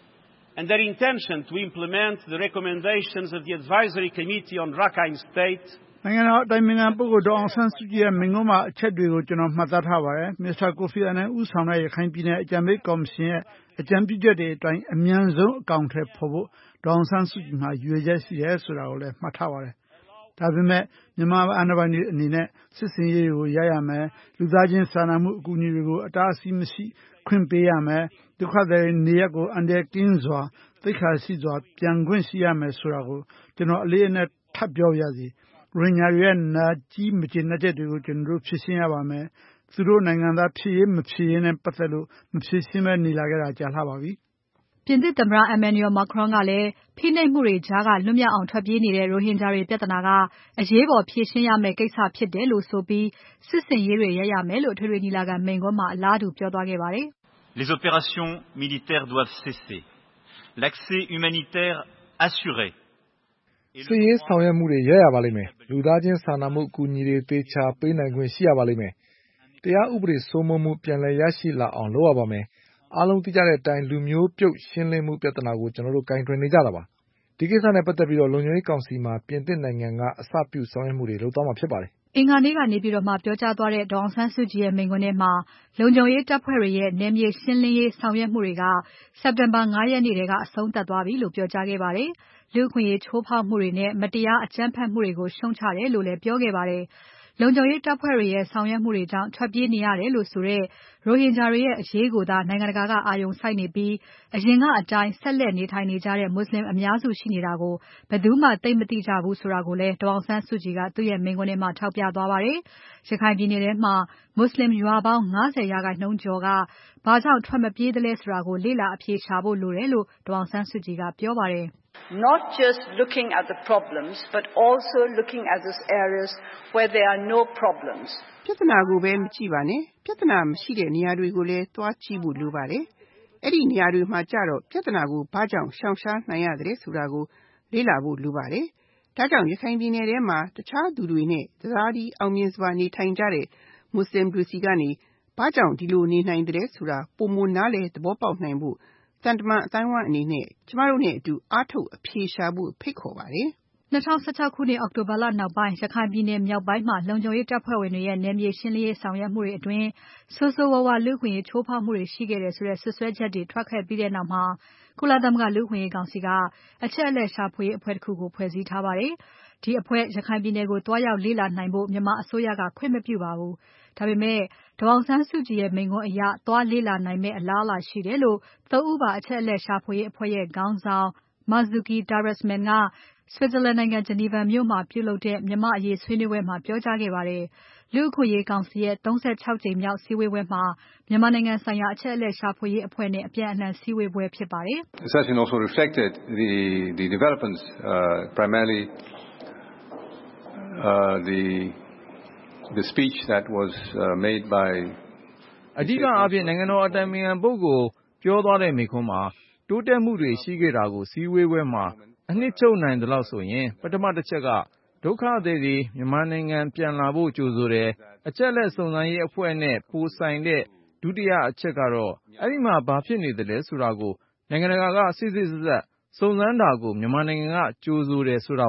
and their intention to implement the recommendations of the Advisory Committee on Rakhine State နိုင်ငံတော်အတိုင်ပင်ခံပုဂ္ဂိုလ်ဒေါ်အောင်ဆန်းစုကြည်ရဲ့မိန့်ခွန်းမှာအချက်တွေကိုကျွန်တော်မှတ်သားထားပါတယ်။ Mr. Kofi Annan ဦးဆောင်တဲ့ရခိုင်ပြည်နယ်အကြံပေးကော်မရှင်ရဲ့အကြံပြုချက်တွေအတိုင်းအမြန်ဆုံးအကောင်အထည်ဖော်ဖို့ဒေါ်အောင်ဆန်းစုကြည်မှာရည်ရွယ်ချက်ရှိတယ်ဆိုတာကိုလည်းမှတ်ထားပါတယ်။ဒါပေမဲ့မြန်မာအာဏာပိုင်တွေအနေနဲ့စစ်စင်ရေးတွေကိုရပ်ရမယ်လူသားချင်းစာနာမှုအကူအညီတွေကိုအတားအဆီးမရှိခွင့်ပေးရမယ်ဒုက္ခသည်တွေနေရပ်ကိုအန္တရာယ်ကင်းစွာသိက္ခာရှိစွာပြန်ခွင့်ရှိရမယ်ဆိုတာကိုကျွန်တော်အလေးအနက်ထပ်ပြောရစီရိုဟင်ဂျာတွေရဲ့နာကျည်းမကျေနပ်ချက်တွေကိုကျွန်တော်တို့ဖြေရှင်းရပါမယ်။သူတို့နိုင်ငံသားဖြစ်ရေးမဖြစ်ရေးနဲ့ပတ်သက်လို့မဖြေရှင်းဘဲနေလာခဲ့တာကြာလှပါပြီ။ပြင်သစ်သမ္မတ Emmanuel Macron ကလည်းဖိနှိပ်မှုတွေကြားကလွတ်မြောက်အောင်ထွက်ပြေးနေတဲ့ရိုဟင်ဂျာတွေပြဿနာကအရေးပေါ်ဖြေရှင်းရမယ့်ကိစ္စဖြစ်တယ်လို့ဆိုပြီးစစ်ဆင်ရေးတွေရပ်ရမယ်လို့အထွေထွေညီလာခံမိန့်ခွန်းမှာအလားတူပြောသွားခဲ့ပါတယ်။ Les opérations militaires doivent cesser. L'accès humanitaire assuré. စစ်ရေးဆောင်ရွက်မှုတွေရပ်ရပါလိမ့်မယ်။လူသားချင်းစာနာမှုအကူအညီတွေသေချာပေးနိုင်ခွင့်ရှိရပါလိမ့်မယ်။တရားဥပဒေစိုးမိုးမှုပြန်လည်ရရှိလာအောင်လုပ်ရပါမယ်။အားလုံးသိကြတဲ့အတိုင်းလူမျိုးပြုတ်ရှင်းလင်းမှုပြဿနာကိုကျွန်တော်တို့ကင်တွယ်နေကြတာပါ။ဒီကိစ္စနဲ့ပတ်သက်ပြီးလုံခြုံရေးကောင်စီမှာပြင်သစ်နိုင်ငံကအစပြုဆောင်ရွက်မှုတွေလုပ်သွားမှာဖြစ်ပါတယ်အင်္ဂါနေ့ကနေပြည်တော်မှာပြောကြားသွားတဲ့ဒေါ်အောင်ဆန်းစုကြည်ရဲ့မိန့်ခွန်းထဲမှာလုံခြုံရေးတပ်ဖွဲ့တွေရဲ့နယ်မြေရှင်းလင်းရေးဆောင်ရွက်မှုတွေကစက်တင်ဘာ 5 ရက်နေ့ထဲကအဆုံးသတ်သွားပြီလို့ပြောကြားခဲ့ပါတယ်။လူ့အခွင့်အရေးချိုးဖောက်မှုတွေနဲ့မတရားအကြမ်းဖက်မှုတွေကိုရှုံချတယ်လို့လည်းပြောခဲ့ပါတယ်။လုံခြုံရေးတပ်ဖွဲ့တွေရဲ့ဆောင်ရွက်မှုတွေကြောင့်ထွက်ပြေးနေရတယ်လို့ဆိုတဲ့ရိုဟင်ဂျာတွေရဲ့အရေးကိုသာနိုင်ငံတကာကအာရုံစိုက်နေပြီးအရင်ကအတိုင်းဆက်လက်နေထိုင်နေကြတဲ့မွတ်ဆလင်အများစုရှိနေတာကိုဘယ်သူမှသိမသိကြဘူးဆိုတာကိုလည်းဒေါ်အောင်ဆန်းစုကြည်ကသူ့ရဲ့မိန့်ခွန်းထဲမှာထောက်ပြသွားပါတယ်။ရခိုင်ပြည်နယ်ထဲမှာမွတ်ဆလင်ရွာပေါင်း 50% ကျော်ကဘာကြောင့်ထွက်မပြေးသလဲဆိုတာကိုလေ့လာအဖြေရှာဖို့လိုတယ်လို့ဒေါ်အောင်ဆန်းစုကြည်ကပြောပါတယ်။ Not just looking at the problems, but also looking at those areas where there are no problems. ပြဿနာကိုပဲမကြည့်ပါနဲ့ပြဿနာမရှိတဲ့နေရာတွေကိုလည်းသွားကြည့်ဖို့လိုပါတယ်။အဲ့ဒီနေရာတွေမှာကြတော့ပြဿနာကိုဘာကြောင့်ရှောင်ရှားနိုင်ရတယ်ဆိုတာကိုလေ့လာဖို့လိုပါတယ်။ဒါကြောင့်ရခိုင်ပြည်နယ်ထဲမှာတခြားသူတွေနဲ့တသားတည်းအောင်မြင်စွာနေထိုင်ကြတဲ့မွတ်ဆလင်တွေစီကနေဘာကြောင့်ဒီလိုနေနိုင်တယ်ဆိုတာပုံမနားလေသဘောပေါက်နိုင်ဖို့သံတမန်အတိုင်းအဝိုင်းအနေနဲ့ကျမတို့နဲ့အတူအားထုတ်အဖြေရှာဖို့ဖိတ်ခေါ်ပါတယ်။2016ခုနှစ်အောက်တိုဘာလနောက်ပိုင်းရခိုင်ပြည်နယ်မြောက်ပိုင်းမှာလုံခြုံရေးတပ်ဖွဲ့ဝင်တွေရဲ့နယ်မြေရှင်းလင်းရေးဆောင်ရွက်မှုတွေအတွင်းဆိုးဆိုးဝါးဝါလူ့အခွင့်အရေးချိုးဖောက်မှုတွေရှိခဲ့တယ်ဆိုတဲ့စွပ်စွဲချက်တွေထွက်ခဲ့ပြီးတဲ့နောက်မှာကုလသမဂ္ဂလူ့အခွင့်အရေးကောင်စီကအချက်အလက်ရှာဖွေရေးအဖွဲ့တစ်ခုကိုဖွဲ့စည်းထားပါတယ်။ဒီအဖွဲ့ရခိုင်ပြည်နယ်ကိုတွားရောက်လေ့လာနိုင်ဖို့မြန်မာအစိုးရကခွင့်မပြုပါဘူး။ဒါပေမဲ့ဒေါ်အောင်ဆန်းစုကြည်ရဲ့မိန့်ခွန်းအရသွားလေ့လာနိုင်မယ့်အလားအလာရှိတယ်လို့3 ဦးပါအချက်အလက်ရှာဖွေရေးအဖွဲ့ရဲ့ခေါင်းဆောင် Marzuki Darusman က Switzerland နိုင်ငံ Geneva မြို့မှာပြုလုပ်တဲ့မြန်မာ့အရေးဆွေးနွေးပွဲမှာပြောကြားခဲ့ပါတယ်။လူ့အခွင့်အရေးကောင်စီရဲ့36ကြိမ်မြောက်စည်းဝေးပွဲမှာမြန်မာနိုင်ငံဆိုင်ရာအချက်အလက်ရှာဖွေရေးအဖွဲ့နဲ့အပြန်အလှန်စည်းဝေးပွဲဖြစ်ပါတယ်။ The session also reflected the developments primarily the speech that was made by အဓိကအားဖြင့်နိုင်ငံတော်အတိုင်ပင်ခံပုဂ္ဂိုလ်ပြောသွားတဲ့မိန့်ခွန်းမှာတိုးတက်မှုတွေရှိခဲ့တာကိုစည်းဝေးပွဲမှာအနှစ်ချုပ်နိုင်သလောက်ဆိုရင်ပထမတစ်ချက်ကဒုက္ခသည်တွေမြန်မာနိုင်ငံပြန်လာဖို့ကြိုဆိုတယ်အချက်လက်စုံစမ်းရေးအဖွဲ့နဲ့ပိုဆိုင်တဲ့ဒုတိယအချက်ကတော့အဲ့ဒီမှာဘာဖြစ်နေသလဲဆိုတာကိုနိုင်ငံတကာကစစ်စစ်ဆက်ဆက်စုံစမ်းတာကိုမြန်မာနိုင်ငံကကြိုဆိုတယ်ဆိုတာပါ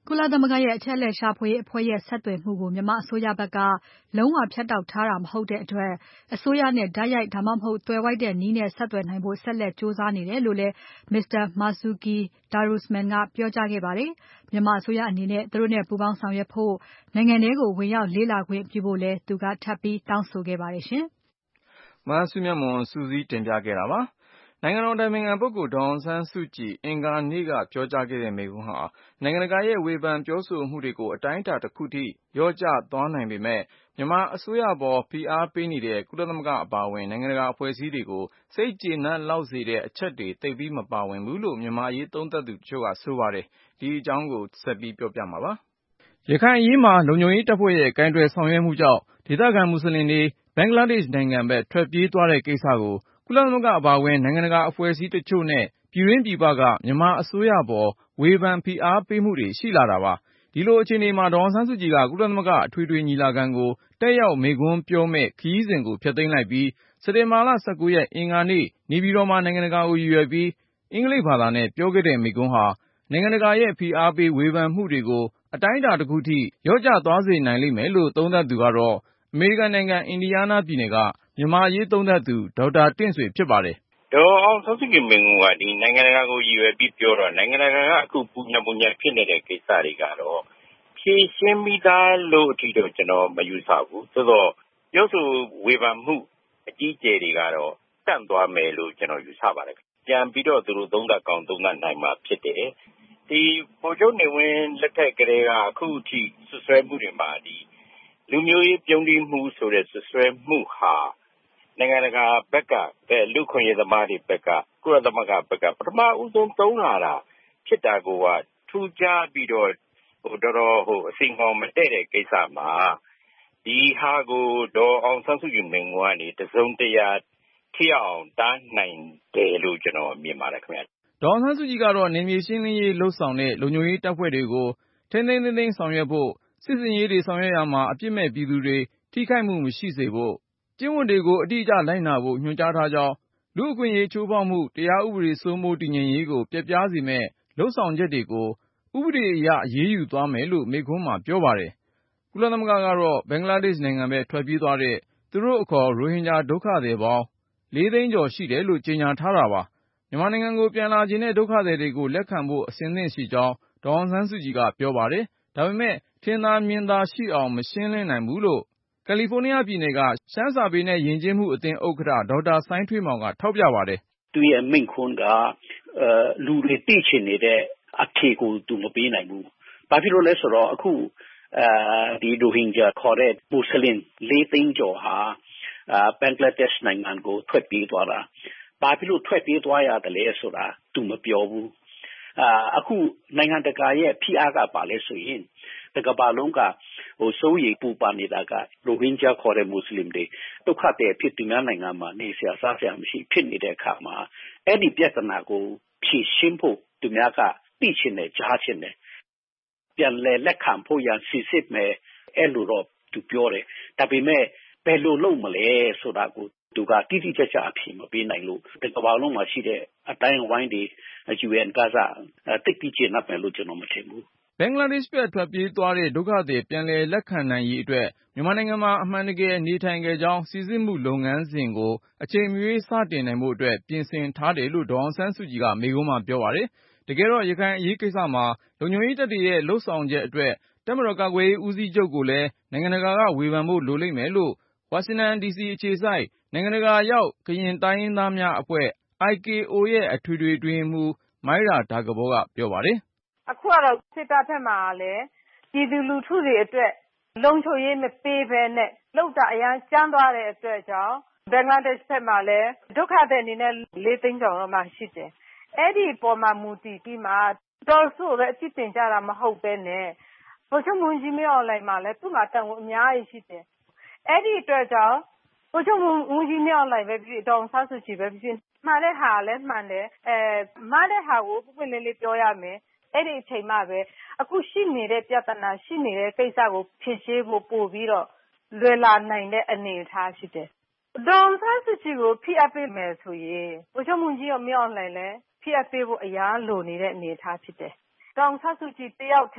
ကုလသမဂ္ဂရဲ့အချက်အလက်ရှာဖွေရေးအဖွဲ့ရဲ့ဆက်သွယ်မှုကိုမြန်မာအစိုးရဘက်ကလုံးဝဖြတ်တောက်ထားတာမဟုတ်တဲ့အတွက်အစိုးရနဲ့တိုက်ရိုက်ဒါမှမဟုတ်သွယ်ဝိုက်တဲ့နည်းနဲ့ဆက်သွယ်နိုင်ဖို့ဆက်လက်ကြိုးစားနေတယ်လို့လည်း Mr. Marzuki Darusman ကပြောကြားခဲ့ပါတယ်။မြန်မာအစိုးရအနေနဲ့သူတို့နဲ့ပူးပေါင်းဆောင်ရွက်ဖို့နိုင်ငံထဲကိုဝင်ရောက်လေ့လာခွင့်ပြုဖို့လည်းသူကထပ်ပြီးတောင်းဆိုခဲ့ပါတယ်ရှင်။မဆုမြတ်မွန်စူးစီးတင်ပြခဲ့တာပါ။နိုင်ငံတော်အတိုင်ပင်ခံပုဂ္ဂိုလ်ဒေါ်အောင်ဆန်းစုကြည်အင်္ဂါနေ့ကပြောကြားခဲ့တဲ့မိန့်ခွန်းဟာနိုင်ငံတကာရဲ့ဝေဖန်ပြောဆိုမှုတွေကိုအတိုင်းအတာတစ်ခုထိလျော့ကျသွားနိုင်ပေမဲ့မြန်မာအစိုးရပေါ်ဖိအားပေးနေတဲ့ကုလသမဂ္ဂအပါအဝင်နိုင်ငံတကာအဖွဲ့အစည်းတွေကိုစိတ်ကျေနပ်လောက်စေတဲ့အချက်တွေသိပ်ပြီးမပါဝင်ဘူးလို့မြန်မာအရေးသုံးသပ်သူတချို့ကဆိုပါတယ်။ဒီအကြောင်းကိုဆက်ပြီးပြောပြမှာပါ။ရခိုင်အရေးမှာလုံခြုံရေးတပ်ဖွဲ့ရဲ့ကိုင်တွယ်ဆောင်ရွက်မှုကြောင့်ဒေသခံမွတ်စလင်တွေဘင်္ဂလားဒေ့ရှ်နိုင်ငံဘက်ထွက်ပြေးသွားတဲ့ကိစ္စကိုကုလသမဂ္ဂအပါအဝင်နိုင်ငံတကာအဖွဲ့အစည်းတချို့နဲ့ပြည်တွင်းပြည်ပကမြန်မာအစိုးရပေါ်ဝေဖန်ဖိအားပေးမှုတွေရှိလာတာပါ။ဒီလိုအခြေအနေမှာဒေါ်အောင်ဆန်းစုကြည်ကကုလသမဂ္ဂအထွေထွေညီလာခံကိုတက်ရောက်မိန့်ခွန်းပြောမဲ့ခရီးစဉ်ကိုဖျက်သိမ်းလိုက်ပြီးစက်တင်ဘာလ19ရက်အင်္ဂါနေ့နေပြည်တော်မှာနိုင်ငံတကာကိုရည်ရွယ်ပြီးအင်္ဂလိပ်ဘာသာနဲ့ပြောခဲ့တဲ့မိန့်ခွန်းဟာနိုင်ငံတကာရဲ့ဖိအားပေးဝေဖန်မှုတွေကိုအတိုင်းအတာတစ်ခုထိလျော့ကျသွားစေနိုင်လိမ့်မယ်လို့သုံးသပ်သူကတော့အမေရိကန်နိုင်ငံအင်ဒီယားနားပြည်နယ်ကမြန်မာအရေးသုံးသပ်သူဒေါက်တာတင့်ဆွေဖြစ်ပါတယ်။ဒေါ်အောင်ဆန်းစုကြည်မိန့်ခွန်းကဒီနိုင်ငံတကာကိုရည်ရွယ်ပြီးပြောတော့နိုင်ငံတကာကအခုပူညံဖြစ်နေတဲ့ကိစ္စတွေကတော့ဖြေရှင်းပြီးသားလို့အထိတော့ကျွန်တော်မယူဆဘူး။သို့တော့ပြောဆိုဝေဖန်မှုအကြီးအကျယ်တွေကတော့တန့်သွားမယ်လို့ကျွန်တော်ယူဆပါတယ်။ပြန်ပြီးတော့သူတို့သုံးသပ်ကောင်းသုံးသပ်နိုင်မှာဖြစ်တယ်။ဒီဗိုလ်ချုပ်နေဝင်းလက်ထက်ကလေးကအခုအထိဆွဆွဲမှုတွေမှာဒီလူမျိုးရေးပြုံးတိမှုဆိုတဲ့ဆွဆွဲမှုဟာနိုင်ငံတကာဘက်ကလူခွင့်ရေးသမားတွေဘက်ကကုလသမဂ္ဂဘက်ကပထမဦးဆုံးသုံးလာတာဖြစ်တာကိုကထူးခြားပြီးတော့တော်တော်အစိမ်ခေါင်မတည့်တဲ့ကိစ္စမှာဒီဟာကိုဒေါ်အောင်ဆန်းစုကြည်မိန့်ခွန်းကနေတစုံတရာထိအောင်တားနိုင်တယ်လို့ကျွန်တော်မြင်ပါတယ်ခင်ဗျာဒေါ်အောင်ဆန်းစုကြည်ကတော့နေမြေရှင်းလင်းရေးလှုပ်ဆောင်တဲ့လုံခြုံရေးတပ်ဖွဲ့တွေကိုထိန်းသိမ်းဆောင်ရွက်ဖို့စစ်စင်ရေးတွေဆောင်ရွက်ရမှာအပြစ်မဲ့ပြည်သူတွေထိခိုက်မှုမရှိစေဖို့ကျင့်ဝတ်တွေကိုအတိအကျလိုက်နာဖို့ညွှန်ကြားထားကြောင်းလူ့အခွင့်အရေးချိုးဖောက်မှုတရားဥပဒေစိုးမိုးတည်ငြိမ်ရေးကိုပျက်ပြားစေမဲ့လှုပ်ဆောင်ချက်တွေကိုဥပဒေအရအရေးယူသွားမယ်လို့မိန့်ခွန်းမှာပြောပါတယ်။ကုလသမဂ္ဂကတော့ဘင်္ဂလားဒေ့ရှ်နိုင်ငံဘက်ထွက်ပြေးသွားတဲ့သူတို့အခေါ်ရိုဟင်ဂျာဒုက္ခသည်ပေါင်း4 သိန်းကျော်ရှိတယ်လို့ကြေညာထားတာပါ။မြန်မာနိုင်ငံကိုပြန်လာချင်တဲ့ဒုက္ခသည်တွေကိုလက်ခံဖို့အဆင်သင့်ရှိကြောင်းဒေါ်အောင်ဆန်းစုကြည်ကပြောပါတယ်။ဒါပေမဲ့ထင်သာမြင်သာရှိအောင်မရှင်းလင်းနိုင်ဘူးလို့ကယ်လီဖိုးနီးယားပြည်နယ်ကရှမ်းစာပေနဲ့ယဉ်ကျေးမှုအသင်းဥက္ကဋ္ဌဒေါက်တာစိုင်းထွေးမောင်ကထောက်ပြပါတယ်။သူရဲ့မိန့်ခွန်းကလူတွေသိချင်နေတဲ့အဖြေကိုသူမပေးနိုင်ဘူး။ဘာဖြစ်လို့လဲဆိုတော့အခုဒီရိုဟင်ဂျာခေါ်တဲ့မွတ်စလင်4 သိန်းကျော်ဟာဘင်္ဂလားဒေ့ရှ်နိုင်ငံကိုထွက်ပြေးသွားတာ။ဘာဖြစ်လို့ထွက်ပြေးသွားရတယ်လဲဆိုတာသူမပြောဘူး။အခုနိုင်ငံတကာရဲ့ဖိအားကပါလဲဆိုရင်တကမ္ဘာလုံးကစိုးရိမ်ပူပန်နေတာကရိုဟင်ဂျာခေါ်တဲ့မွတ်စလင်တွေဒုက္ခသည်ဖြစ်သူများနိုင်ငံမှာနေစရာစားစရာမရှိဖြစ်နေတဲ့အခါမှာအဲ့ဒီပြဿနာကိုဖြေရှင်းဖို့သူများကသိချင်တယ်ကြားချင်တယ်ပြန်လက်ခံဖို့ရန်စီစစ်မယ်အဲ့လိုတော့သူပြောတယ်ဒါပေမဲ့ဘယ်လိုလုပ်မလဲဆိုတာကိုသူကတိတိကျကျအဖြေမပေးနိုင်လို့တကမ္ဘာလုံးမှာရှိတဲ့အတိုင်းအဝိုင်းတွေ UN ကစားတိတ်တိကျနပ်မယ်လို့ကျွန်တော်မထင်ဘူးဘင်္ဂလားဒေ့ရှ်ဘက်ထွက်ပြေးသွားတဲ့ဒုက္ခသည်ပြန်လည်လက်ခံနိုင်ရေးအတွက်မြန်မာနိုင်ငံမှာအမှန်တကယ်နေထိုင်ခဲ့ကြောင်းစိစစ်မှုလုပ်ငန်းစဉ်ကိုအချိန်မရွေးစတင်နိုင်ဖို့အတွက်ပြင်ဆင်ထားတယ်လို့ဒေါ်အောင်ဆန်းစုကြည်ကမိန့်ခွန်းမှာပြောပါတယ်။တကယ်တော့ရခိုင်အရေးကိစ္စမှာလုံခြုံရေးတပ်တွေရဲ့လှုပ်ဆောင်ချက်အတွက်တပ်မတော်ကာကွယ်ရေးဦးစီးချုပ်ကိုလည်းနိုင်ငံတကာကဝေဖန်ဖို့လိုလိမ့်မယ်လို့ဝါရှင်တန်ဒီစီအခြေစိုက်နိုင်ငံတကာရောက်ကရင်တိုင်းရင်းသားများအဖွဲ့ IKO ရဲ့အထွေထွေအတွင်းရေးမှူးမိုင်းရာဒါကဘောကပြောပါတယ်။အခုကတော့စစ်တပ်ဘက်မှာလည်းပြည်သူလူထုတွေအတွက်လုံခြုံရေးမပေးဘဲနဲ့လောက်တာအရန်ကျန်းသွားတဲ့အတွက်ကြောင့်ဘင်္ဂလားဒေ့ရှ်ဘက်မှာလည်းဒုက္ခသည်အနေနဲ့4 သိန်းကျော်တော့မှရှိတယ်။အဲ့ဒီပေါ်မှာမူတည်ပြီးမှတော်စုပဲအပြစ်တင်ကြတာမဟုတ်ဘဲနဲ့ဗိုလ်ချုပ်မွန်ကြီးမင်းအောင်လှိုင်မှာလည်းသူ့မှာတန်ဖိုးအများကြီးရှိတယ်။အဲ့ဒီအတွက်ကြောင့်ဗိုလ်ချုပ်မွန်ကြီးမင်းအောင်လှိုင်ပဲဖြစ်ဒေါ်အောင်ဆန်းစုကြည်ပဲဖြစ်မှန်တဲ့ဟာလည်းမှန်တယ်မှားတဲ့ဟာကိုပွင့်လင်းလေးပြောရမယ်အဲ့ဒီအချိန်မှပဲအခုရှိနေတဲ့ပြဿနာရှိနေတဲ့ကိစ္စကိုဖြေရှင်းဖို့ပို့ပြီးတော့လွယ်လာနိုင်တဲ့အနေအထားရှိတယ်။ဒေါ်အောင်ဆန်းစုကြည်ကိုဖိအားပေးမယ်ဆိုရင်ဗိုလ်ချုပ်မွန်ကြီးမင်းအောင်လှိုင်လည်းဖိအားပေးဖို့အများလိုနေတဲ့အနေအထားဖြစ်တယ်။ဒေါ်အောင်ဆန်းစုကြည်တယောက်တည်း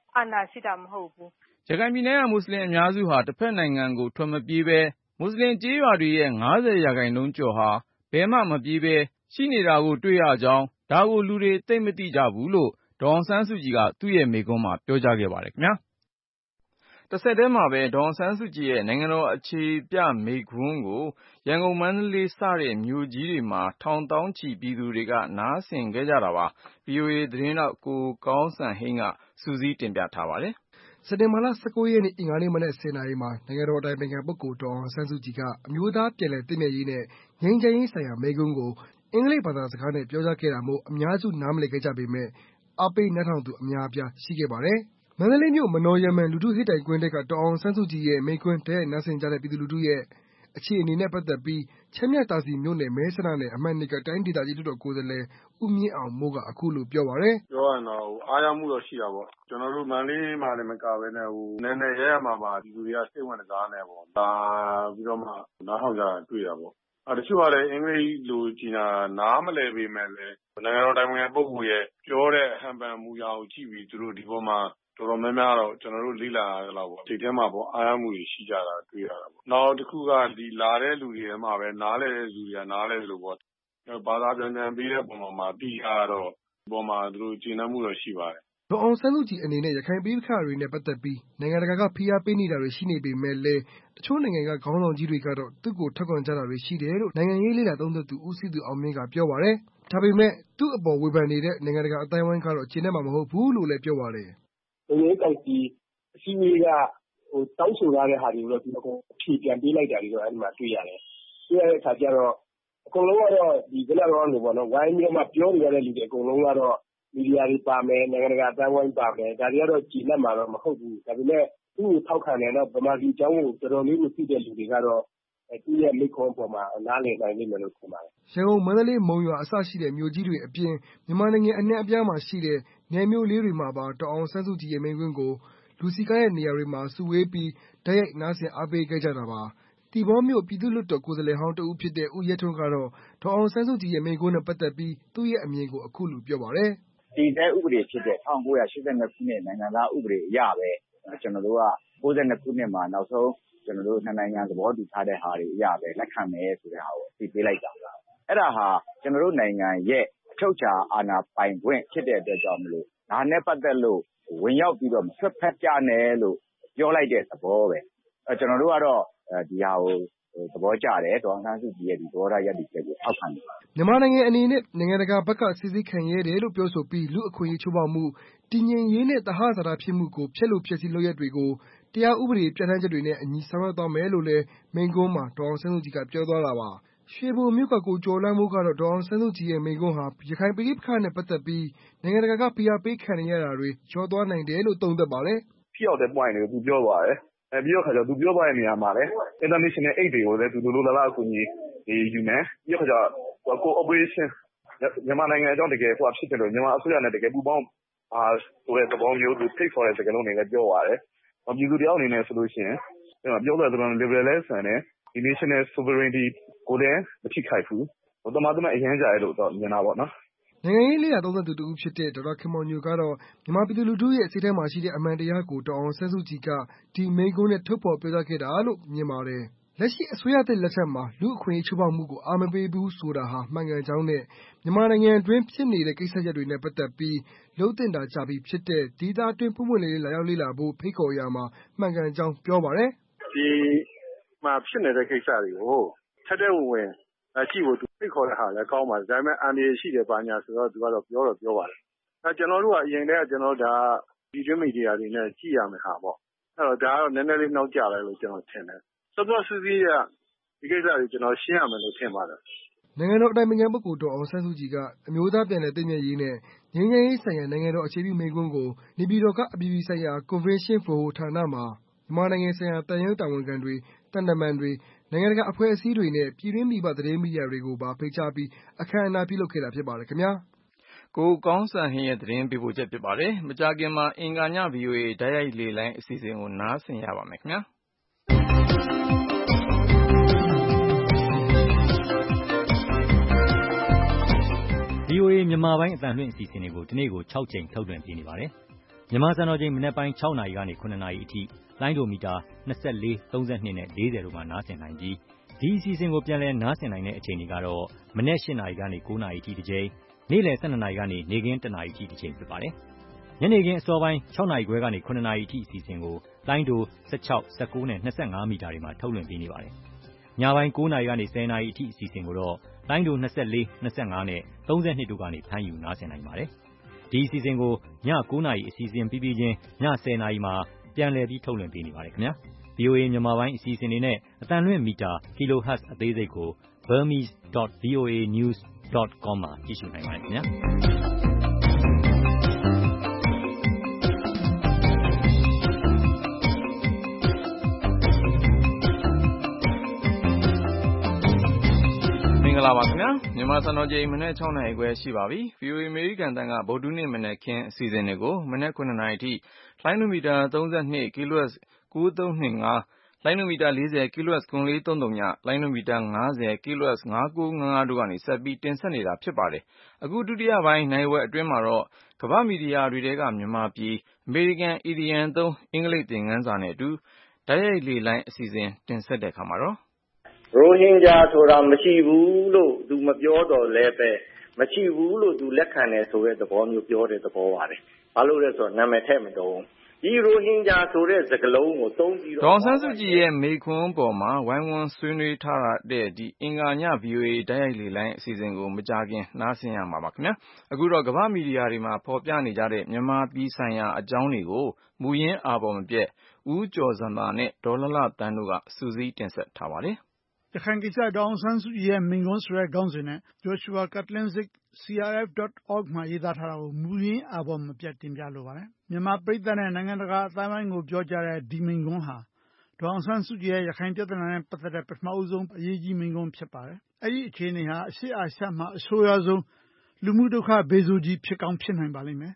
အာဏာရှိတာမဟုတ်ဘူးရခိုင်ပြည်နယ်ကမွတ်စလင်အများစုဟာတစ်ဖက်နိုင်ငံကိုထွက်မပြေးပဲမွတ်စလင်ကျေးရွာတွေရဲ့50%ကျော်ဟာဘယ်မှမပြေးပဲရှိနေတာကိုတွေ့ရကြောင်းဒါကိုလူတွေသိမသိကြဘူးလို့ဒေါ်အောင်ဆန်းစုကြည်ကသူ့ရဲ့မိန့်ခွန်းမှာပြောကြားခဲ့ပါတယ်ခင်ဗျာတစ်ဆက်တည်းမှာပဲဒေါ်အောင်ဆန်းစုကြည်ရဲ့နိုင်ငံတော်အခြေပြမိန့်ခွန်းကိုရန်ကုန်မန္တလေးစတဲ့မြို့ကြီးတွေမှာထောင်တောင်းချီပြည်သူတွေကနားဆင်ခဲ့ကြတာပါ VOA သတင်းတောက်ကိုကောင်းစံဟိန်းကစူးစီးတင်ပြထားပါတယ်စက်တင်ဘာလ19ရက်နေ့အင်္ဂါနေ့မနက်10:00 နာရီမှာနိုင်ငံတော်အတိုင်ပင်ခံပုဂ္ဂိုလ်ဒေါ်အောင်ဆန်းစုကြည်ကအမျိုးသားပြည်လည်သင့်မြတ်ရေးနဲ့ငြိမ်းချမ်းရေးဆိုင်ရာမိန့်ခွန်းကိုအင်္ဂလိပ်ဘာသာစကားနဲ့ပြောကြားခဲ့တာမို့အများစုနားမလည်ခဲ့ကြပေမဲ့အားပေးနားထောင်သူအများအပြားရှိခဲ့ပါတယ်။မန္တလေးမြို့မနော်ရမန်လူထုဟစ်တိုင်ကွင်းတက်ကဒေါ်အောင်ဆန်းစုကြည်ရဲ့မိန့်ခွန်းတိုက်ရိုက်နားဆင်ကြတဲ့ပြည်သူလူထုရဲ့အခြေအနေနဲ့ပတ်သက်ပြီးချမ်းမြသာစည်မြို့နယ်မဲဆန္ဒနယ်အမှတ်2ကတိုင်းဒေသကြီးလွှတ်တော်ကိုယ်စားလှယ်ဦးမြင့်အောင်မိုးကအခုလိုပြောပါတယ်။ပြောရရင်တော့အားရမှုတော့ရှိတာပေါ့။ကျွန်တော်တို့မန္တလေးမှာလည်းမကဘဲနဲ့နယ်နယ်ရဲမှာပါပြည်သူတွေကစိတ်ဝင်စားနေပေါ့။ဒါပြီးတော့မှနားထောင်ကြတာတွေ့တာပေါ့။တချို့ကလည်းအင်္ဂလိပ်လိုကြည်နာနားမလည်ပေမဲ့လည်းနိုင်ငံတော်တိုင်ပင်ခံပုဂ္ဂိုလ်ရဲ့ပြောတဲ့အဟံပန်မူရာကိုကြည့်ပြီးသူတို့ဒီပေါ်မှာတော်တော်များများတော့ကျွန်တော်တို့လေ့လာရတော့ပေါ့စိတ်ထဲမှာပေါ့အားရမှုတွေရှိကြတာတွေ့ရတာပေါ့နောက်တစ်ခုကဒီလာတဲ့လူတွေထဲမှာပဲနားလဲတဲ့လူတွေကနားလဲလို့ပေါ့ဘာသာပြန်ပေးတဲ့ပုံမှာပြီးရတော့ဒီပေါ်မှာသူတို့ကျင့်နှံမှုတော့ရှိပါတယ်ဒေါ်အောင်ဆန်းစုကြည်အနေနဲ့ရခိုင်ပြည်ပခါတွေနဲ့ပတ်သက်ပြီးနိုင်ငံတကာကဖိအားပေးနေတာတွေရှိနေပေမဲ့လည်းတချို့နိုင်ငံကခေါင်းဆောင်ကြီးတွေကတော့သူ့ကိုထောက်ခံကြတာတွေရှိတယ်လို့နိုင်ငံရေးလေ့လာသုံးသပ်သူဦးစည်းသူအောင်မြင့်ကပြောပါတယ်။ဒါပေမဲ့သူ့အပေါ်ဝေဖန်နေတဲ့နိုင်ငံတကာအတိုင်းအဝိုင်းကတော့ကျေနပ်မှာမဟုတ်ဘူးလို့လည်းပြောပါတယ်။ဒီကောင်စီအစည်းအဝေးကတောင်းဆိုရတဲ့ဟာတွေကိုတော့ဒီအကုန်ဖြေပြန်ပေးလိုက်တာတွေတော့အဲ့ဒီမှာတွေ့ရတယ်။တွေ့ရတဲ့အခါကျတော့အကုန်လုံးကတော့ဒီကနေ့တော့လို့ပေါ့နော်ဝိုင်းပြီးမှပြောနေရတဲ့လူတွေအကုန်လုံးကတော့မီဒီယာတွေပါမယ်နိုင်ငံတကာအတိုင်းဝိုင်းပါမယ်ဒါတွေကတော့ကြည်လက်မှာတော့မဟုတ်ဘူးဒါပေမဲ့သူ့ကိုထောက်ခံတယ်တော့ဗမာပြည်အကြောင်းကိုတော်တော်လေးကိုသိတဲ့လူတွေကတော့သူ့ရဲ့မိခွန်းပေါ်မှာနားလည်နိုင်လိမ့်မယ်လို့ထင်ပါတယ်ရန်ကုန်မန္တလေးမုံရွာအစရှိတဲ့မြို့ကြီးတွေအပြင်မြန်မာနိုင်ငံအနှံ့အပြားမှာရှိတဲ့နယ်မြို့လေးတွေမှာပါဒေါ်အောင်ဆန်းစုကြည်ရဲ့မိန့်ခွန်းကိုလူစည်းကားတဲ့နေရာတွေမှာစုဝေးပြီးတိုက်ရိုက်နားဆင်အားပေးခဲ့ကြတာပါ။တီဘောမြို့ပြည်သူ့လွှတ်တော်ကိုယ်စားလှယ်ဟောင်းတဦးဖြစ်တဲ့ဦးရဲထွန်းကတော့ဒေါ်အောင်ဆန်းစုကြည်ရဲ့မိန့်ခွန်းနဲ့ပတ်သက်ပြီးသူ့ရဲ့အမြင်ကိုအခုလိုပြောပါတယ်။တည်ဆဲဥပဒေဖြစ်တဲ့1982ခုနှစ်နိုင်ငံသားဥပဒေအရပဲကျွန်တော်တို့က92ခုနှစ်မှာနောက်ဆုံးကျွန်တော်တို့နှစ်နိုင်ငံသဘောတူထားတဲ့ဟာတွေအရပဲလက်ခံမယ်ဆိုတဲ့ဟာကိုသိပေးလိုက်တာ။အဲ့ဒါဟာကျွန်တော်တို့နိုင်ငံရဲ့အချုပ်အခြာအာဏာပိုင်ခွင့်ဖြစ်တဲ့အတွက်ကြောင့်မလို့ဒါနဲ့ပတ်သက်လို့ဝင်ရောက်ပြီးတော့ဆွတ်ဖက်ကြနဲ့လို့ပြောလိုက်တဲ့သဘောပဲကျွန်တော်တို့ကတော့ဒီဟာကိုသဘောကျတယ်ဒေါ်အောင်ဆန်းစုကြည်ရဲ့ဒီဘောရရည်တည်ချက်ကိုထောက်ခံတယ်မြန်မာနိုင်ငံအနေနဲ့နိုင်ငံတကာဘက်ကစစ်ဆေးခံရတဲ့လို့ပြောဆိုပြီးလူအခွင့်အရေးချိုးဖောက်မှုတည်ငြိမ်ရေးနဲ့သဟဇာတဖြစ်မှုကိုဖျက်လို့ဖျက်ဆီးလုပ်ရက်တွေကိုတရားဥပဒေပြဋ္ဌာန်းချက်တွေနဲ့အညီဆောင်ရွက်သွားမယ်လို့လည်းမိန့်ခွန်းမှာဒေါ်အောင်ဆန်းစုကြည်ကပြောသွားတာပါရွှေဘိုမြို့ကကိုကျော်လန်းမိုးကတော့ဒေါ်အောင်ဆန်းစုကြည်ရဲ့မိန့်ခွန်းဟာရခိုင်ပြည်ပခါနဲ့ပတ်သက်ပြီးနိုင်ငံတကာကဖိအားပေးခံရတာတွေလျော့သွားနိုင်တယ်လို့သုံးသပ်ပါတယ်ဖြစ်ရောက်တဲ့ point တွေကိုသူပြောသွားတယ်ပြီးတော့ခါကျတော့သူပြောသွားတဲ့နေရာမှာလည်း international aid တွေကိုလည်းသူလိုလိုလားလားအကူအညီယူမယ်ပြီးတော့ခါကျတော့ cooperation မြန်မာနိုင်ငံအကြောင်းတကယ်ဖြစ်တယ်လို့မြန်မာအစိုးရနဲ့တကယ်ပူးပေါင်းဆိုတဲ့သဘောမျိုးသူဖိတ်ခေါ်တဲ့စကားလုံးတွေလည်းပြောသွားတယ်ပြည်သူတယောက်အနေနဲ့ဆိုလို့ရှိရင်ပြောတဲ့သဘော liberalism နဲ့ national sovereignty ကိုလည်းမထိခိုက်ဘူးတမန်တော်အရင်ကြရဲလို့တော့မြင်တာပေါ့နော်နိုင်ငံရေးလေ့လာသုံးသပ်သူတဦးဖြစ်တဲ့ဒေါက်တာခင်မောင်ညိုကတော့မြန်မာပြည်သူလူထုရဲ့စိတ်ထဲမှာရှိတဲ့အမှန်တရားကိုဒေါ်အောင်ဆန်းစုကြည်ကဒီမိန့်ခွန်းနဲ့ထုတ်ဖော်ပြောကြားခဲ့တာလို့မြင်ပါတယ်။လက်ရှိအစိုးရသစ်လက်ထက်မှာလူ့အခွင့်အရေးချိုးဖောက်မှုကိုအားမပေးဘူးဆိုတာဟာမှန်ကန်ကြောင်းနဲ့မြန်မာနိုင်ငံအတွင်းဖြစ်နေတဲ့ကိစ္စရပ်တွေနဲ့ပတ်သက်ပြီးလုပ်သင့်တာကြာပြီဖြစ်တဲ့ဒေသအတွင်းပွင့်ပွင့်လင်းလင်းလာရောက်လေ့လာဖို့ဖိတ်ခေါ်ရမှာမှန်ကန်ကြောင်းပြောပါတယ်။ဒီမှာဖြစ်နေတဲ့ကိစ္စတွေကိုထက်တဲ့ဝင်ကြည့်ဖို့သူဖိတ်ခေါ်တဲ့ဟာလည်းကောင်းပါတယ်ဒါပေမဲ့အန်ဒီရှိတယ်ပါညာဆိုတော့သူကတော့ပြောပါတယ်ကျွန်တော်တို့ကအရင်တည်းကကျွန်တော်ဒါဒီတွင်းမီဒီယာတွေနဲ့ကြည့်ရမယ်ဟာပေါ့အဲ့တော့ဒါကတော့နည်းနည်းလေးနောက်ကျလိုက်လို့ကျွန်တော်ထင်တယ်စောစောစီးစီးကဒီကိစ္စတွေကျွန်တော်ရှင်းရမယ်လို့ထင်ပါတယ်နိုင်ငံတော်အတိုင်ပင်ခံပုဂ္ဂိုလ်ဒေါ်အောင်ဆန်းစုကြည်ကအမျိုးသားပြန်လည်သင့်မြတ်ရေးနဲ့ငြိမ်းချမ်းရေးဆိုင်ရာနိုင်ငံတော်အခြေပြုမိန့်ခွန်းကိုနေပြည်တော်ကအပြည်ပြည်ဆိုင်ရာကွန်ဗင်းရှင်းဗဟိုဌာနမှာမြန်မာနိုင်ငံဆိုင်ရာတန်ရုံးတာဝန်ခံတွေတန်တမန်တွေနိုင်ငံတကာအဖွဲ့အစည်းတွေနဲ့ပြည်တွင်းပြည်ပသတင်းမီဒီယာတွေကိုပါဖိတ်ကြားပြီးအခမ်းအနားပြုလုပ်ခဲ့တာဖြစ်ပါတယ်ခင်ဗျာကိုကောင်းစံဟင်းရဲ့သတင်းပေးပို့ချက်ဖြစ်ပါတယ်မကြာခင်မှာအင်္ဂါည VOA တိုက်ရိုက်လေလိုင်းအစီအစဉ်ကိုနားဆင်ရပါမယ်ခင်ဗျာ VOA မြန်မာပိုင်းအသံလွှင့်အစီအစဉ်တွေကိုဒီနေ့ကို6ကြိမ်ထုတ်လွှင့်ပေးနေပါတယ်မြန်မာစံတော်ချိန်မနက်ပိုင်း6နာရီကနေ9နာရီအထိလိုင်းဒိုမီတာ24 32နဲ့40တို့မှာနားဆင်နိုင်ပြီးဒီအစီအစဉ်ကိုပြန်လည်နားဆင်နိုင်တဲ့အချိန်တွေကတော့မနက်8နာရီကနေ9နာရီအထိတစ်ကြိမ်နေ့လယ်12နာရီကနေနေ့ခင်း1နာရီအထိတစ်ကြိမ်ဖြစ်ပါတယ်ညနေခင်းအစောပိုင်း6နာရီခွဲကနေ9နာရီအထိအစီအစဉ်ကိုလိုင်းဒို16 19နဲ့25မီတာတွေမှာထုတ်လွှင့်ပေးနေပါတယ်ညပိုင်း9နာရီကနေ10နာရီအထိအစီအစဉ်ကိုတော့လိုင်းဒို24 25နဲ့32တို့ကနေဖမ်းယူနားဆင်နိုင်ပါတယ်ဒီအစီအစဉ်ကိုည9နာရီအစီအစဉ်ပြီးပြီးချင်းည10နာရီမှာပြန်လည်ပြီးထုတ်လွှင့်ပေးနေပါတယ်ခင်ဗျာ VOA မြန်မာပိုင်းအစီအစဉ်တွေနဲ့အသံလွှင့်မီတာ kilohertz အသေးစိတ်ကို burmese.voanews.com မှာကြည့်ရှုနိုင်ပါတယ်ခင်ဗျာမင်္ဂလာပါခင်ဗျာမြန်မာစံတော်ချိန်မနက်6နာရီခွဲရှိပါပြီ VOA အမေရိကန်တန်ကဗုဒ္ဓနေ့မနက်ခင်းအစီအစဉ်တွေကိုမနက်9နာရီအထိလိုင်းနိုမီတာ32 kHz 9325လိုင်းနိုမီတာ40 kHz 9430ညလိုင်းနိုမီတာ50 kHz 5955တို့ကနေဆက်ပြီးတင်ဆက်နေတာဖြစ်ပါတယ်အခုဒုတိယပိုင်းနိုင်ဝက်အတွင်းမှာတော့ကမ္ဘာမီဒီယာတွေထဲကမြန်မာပြည်အမေရိကန်အီဒီယန်သုံးအင်္ဂလိပ်သင်ခန်းစာနဲ့အတူတိုက်ရိုက်လေလိုင်းအစီအစဉ်တင်ဆက်တဲ့အခါမှာတော့ရိုဟင်ဂျာဆိုတာမရှိဘူးလို့သူမပြောတော့လဲပဲမရှိဘူးလို့သူလက်ခံတယ်ဆိုတဲ့သဘောမျိုးပြောတဲ့သဘောပါတယ်။ဘာလို့လဲဆိုတော့နာမည်ထည့်မတုံးဒီရိုဟင်ဂျာဆိုတဲ့စကားလုံးကိုသုံးပြီးတော့ဒေါ်ဆန်းစုကြည်ရဲ့မိခွန်းပေါ်မှာဝိုင်းဝန်းဆွေးနွေးထားတဲ့ဒီအင်္ဂါည VOA တိုက်ရိုက်လေလိုင်းအစီအစဉ်ကိုမကြာခင်နားဆင်ရမှာပါခင်ဗျာအခုတော့ကမ္ဘာမီဒီယာတွေမှာဖော်ပြနေကြတဲ့မြန်မာပြည်ဆိုင်ရာအကြောင်းတွေကိုမူရင်းအာဘော်မပြတ်ဦးကျော်ဇံသာနဲ့ဒေါ်လှလှသန်းတို့ကစူးစီးတင်ဆက်ထားပါတယ်ရခိုင်ကိစ္စဒေါ်အောင်ဆန်းစုကြည်ရဲ့မိန့်ခွန်းဆိုတဲ့ခေါင်းစဉ်နဲ့ Joshua Katlinzik crf.org မှာရေးသားထားတာကိုမူရင်းအာဘော်မပြတ်တင်ပြလိုပါတယ်မြန်မာပြည်သက်နဲ့နိုင်ငံတကာအတိုင်းအဝိုင်းကိုပြောကြားတဲ့ဒီမိန့်ခွန်းဟာဒေါ်အောင်ဆန်းစုကြည်ရဲ့ရခိုင်ပြည်ထနဲ့ပတ်သက်တဲ့ပထမဦးဆုံးအရေးကြီးမိန့်ခွန်းဖြစ်ပါတယ်အဲ့ဒီအခြေအနေဟာအရှေ့အာရှမှာအဆိုးရွားဆုံးလူမှုဒုက္ခဘေးဆိုးကြီးဖြစ်ကောင်းဖြစ်နိုင်ပါလိမ့်မယ်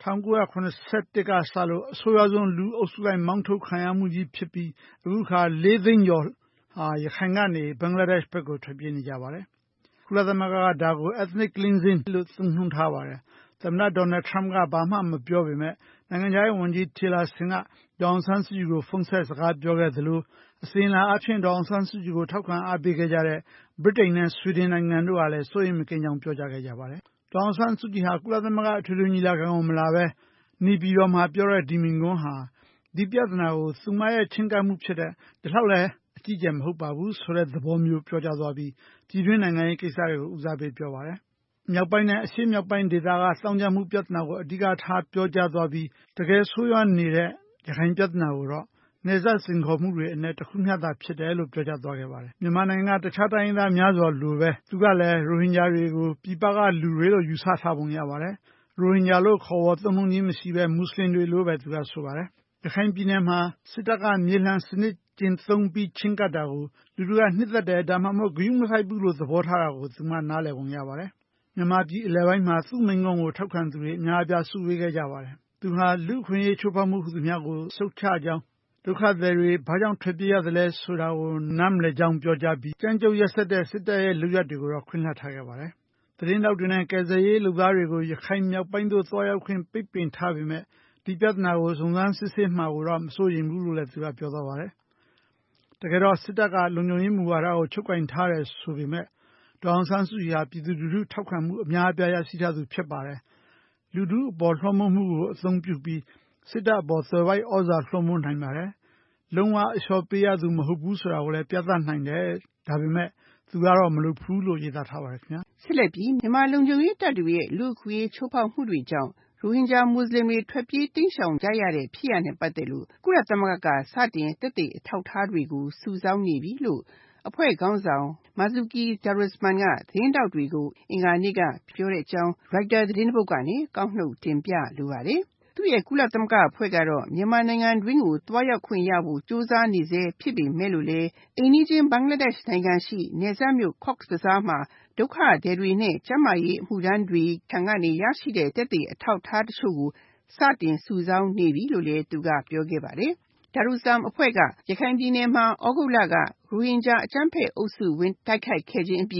1981ကစလို့အဆိုးရွားဆုံးလူအုပ်စုလိုက်မောင်းထုတ်ခံရမှုကြီးဖြစ်ပြီးအခုခါ4သိန်းကျော်ရခိုင်ကနေဘင်္ဂလားဒေ့ရှ်ဘက်ကိုထွက်ပြေးနေကြပါတယ်ကုလသမဂ္ဂကဒါကို ethnic cleansing လို့သုံးနှုန်းထားပါတယ်သမ္မတဒေါ်နယ်ထရမ့်ကဘာမှမပြောပေမဲ့နိုင်ငံခြားရေးဝန်ကြီးတီလာဆင်ကဒေါ်အောင်ဆန်းစုကြည်ကိုဖုန်းဆက်စကားပြောခဲ့သလိုအစဉ်လာအဖြစ်ဒေါ်အောင်ဆန်းစုကြည်ကိုထောက်ခံအားပေးခဲ့ကြတဲ့ဗြိတိန်နဲ့ဆွီဒင်နိုင်ငံတို့ကလည်းစိုးရိမ်မကင်းကြောင်းပြောကြားခဲ့ကြပါတယ်ဒေါ်အောင်ဆန်းစုကြည်ဟာကုလသမဂ္ဂအထွေထွေညီလာခံကိုမလာဘဲနေပြည်တော်မှာပြောတဲ့ဒီမိန့်ခွန်းဟာဒီပြဿနာကိုသူမရဲ့ချင်းကပ်မှုဖြစ်တဲ့ဒီလောက်လည်းအကြီးကျယ်မဟုတ်ပါဘူးဆိုတဲ့သဘောမျိုးပြောကြားသွားပြီးပြည်တွင်းနိုင်ငံရေးကိစ္စတွေကိုဦးစားပေးပြောပါတယ်မြောက်ပိုင်းနဲ့အရှေ့မြောက်ပိုင်းဒေသကစောင့်ကြမှုပြဿနာကိုအဓိကထားပြောကြားသွားပြီးတကယ်ဆိုးရွားနေတဲ့ရခိုင်ပြဿနာကိုတော့နေဆက်စင်ခေါ်မှုတွေအနဲ့တစ်ခုမျှသာဖြစ်တယ်လို့ပြောကြားသွားခဲ့ပါတယ်မြန်မာနိုင်ငံကတခြားတိုင်းသားများစွာလိုပဲသူကလည်းရိုဟင်ဂျာတွေကိုပြည်ပကလူတွေလို့ယူဆထားပုံရပါတယ်ရိုဟင်ဂျာလို့ခေါ်ဝေါ်သုံးနှုန်းခြင်းမရှိပဲမွတ်စလင်တွေလို့ပဲသူကဆိုပါတယ်ရခိုင်ပြည်နယ်မှာစစ်တပ်ကမြေလှန်စနစ်ကျင့်သုံးပြီးချင်းကပ်တာကိုလူတွေကနှစ်သက်တယ်ဒါမှမဟုတ်ဂရုမစိုက်ဘူးလို့သဘောထားတာကိုသူမှနားလည်ပုံရပါတယ်မြန်မာပြည်အလယ်ပိုင်းမှာသူ့မိန့်ခွန်းကိုထောက်ခံသူတွေအများအပြားစုဝေးခဲ့ကြပါတယ်သူဟာလူ့အခွင့်အရေးချိုးဖောက်မှုဟူသမျှကိုရှုတ်ချကြောင်းဒုက္ခသည်တွေဘာကြောင့်ထွက်ပြေးရသလဲဆိုတာကိုနားမလည်ကြောင်းပြောကြားပြီးကြမ်းကြုတ်ရက်စက်တဲ့စစ်တပ်ရဲ့လုပ်ရပ်တွေကိုတော့ခွင့်လွှတ်ထားခဲ့ပါတယ်သတင်းတောက်တွေနဲ့ကယ်ဆယ်ရေးလုပ်သားတွေကိုရခိုင်မြောက်ပိုင်းသို့သွားရောက်ခွင့်ပိတ်ပင်ထားပေမဲ့ဒီပြဿနာကိုစုံစမ်းစစ်ဆေးမှာကိုတော့မစိုးရိမ်ဘူးလို့လည်းသူကပြောသွားပါတယ်တကယ်တော့စစ်တပ်ကလုံခြုံရေးမူဝါဒကိုချုပ်ကင်ထားတယ်ဆိုပေမဲ့ဒေါ်အောင်ဆန်းစုကြည်ဟာပြည်သူလူထုထောက်ခံမှုအများအပြားရရှိထားသူဖြစ်ပါတယ်လူထုအပေါ်လွှမ်းမိုးမှုကိုအသုံးပြုပြီးစစ်တပ်အပေါ်သွယ်ဝိုက်ဩဇာလွှမ်းမိုးနိုင်ပါတယ်လုံးဝအလျှော့ပေးရသူမဟုတ်ဘူးဆိုတာကိုလည်းပြသနိုင်တယ်ဒါပေမဲ့သူကတော့မလုပ်ဘူးလို့ရေးသားထားပါတယ်ခင်ဗျာဆက်လက်ပြီးမြန်မာလုံခြုံရေးတပ်တွေရဲ့လူ့အခွင့်အရေးချိုးဖောက်မှုတွေကြောင့်ရိုဟင်ဂျာမွတ်စလင်တွေထွက်ပြေးတိမ်းရှောင်ကြရတဲ့ဖြစ်ရပ်နဲ့ပတ်သက်လို့ကုလသမဂ္ဂကစတင်သက်သေအထောက်အထားတွေကိုစုဆောင်းနေပြီလို့အဖွဲ့ခေါင်းဆောင် Marzuki Darusman ကသတင်းတောက်တွေကိုအင်္ဂါနေ့ကပြောတဲ့အကြောင်း Reuters သတင်းတစ်ပုဒ်ကနေကောက်နှုတ်တင်ပြလိုပါတယ်။သူ့ရဲ့ကုလသမဂ္ဂအဖွဲ့ကတော့မြန်မာနိုင်ငံတွင်းကိုသွားရောက်ခွင့်ရဖို့ကြိုးစားနေစေဖြစ်ပေမဲ့လို့လေအိမ်နီးချင်းဘင်္ဂလားဒေ့ရှ်နိုင်ငံရှိနယ်စပ်မြို့ Cox's Bazar မှာဒုက္ခသည်တွေနဲ့ကျန်းမာရေးအမှုထမ်းတွေထံကနေရရှိတဲ့သက်သေအထောက်အထားတချို့ကိုစတင်စုဆောင်းနေပြီလို့လည်းသူကပြောခဲ့ပါတယ်။ Darusman အဖွဲ့ကရခိုင်ပြည်နယ်မှာဩဂုတ်လကရိုဟင်ဂျာအကြမ်းဖက်အုပ်စုဝင်တိုက်ခိုက်ခဲ့ခြင်းအပြီး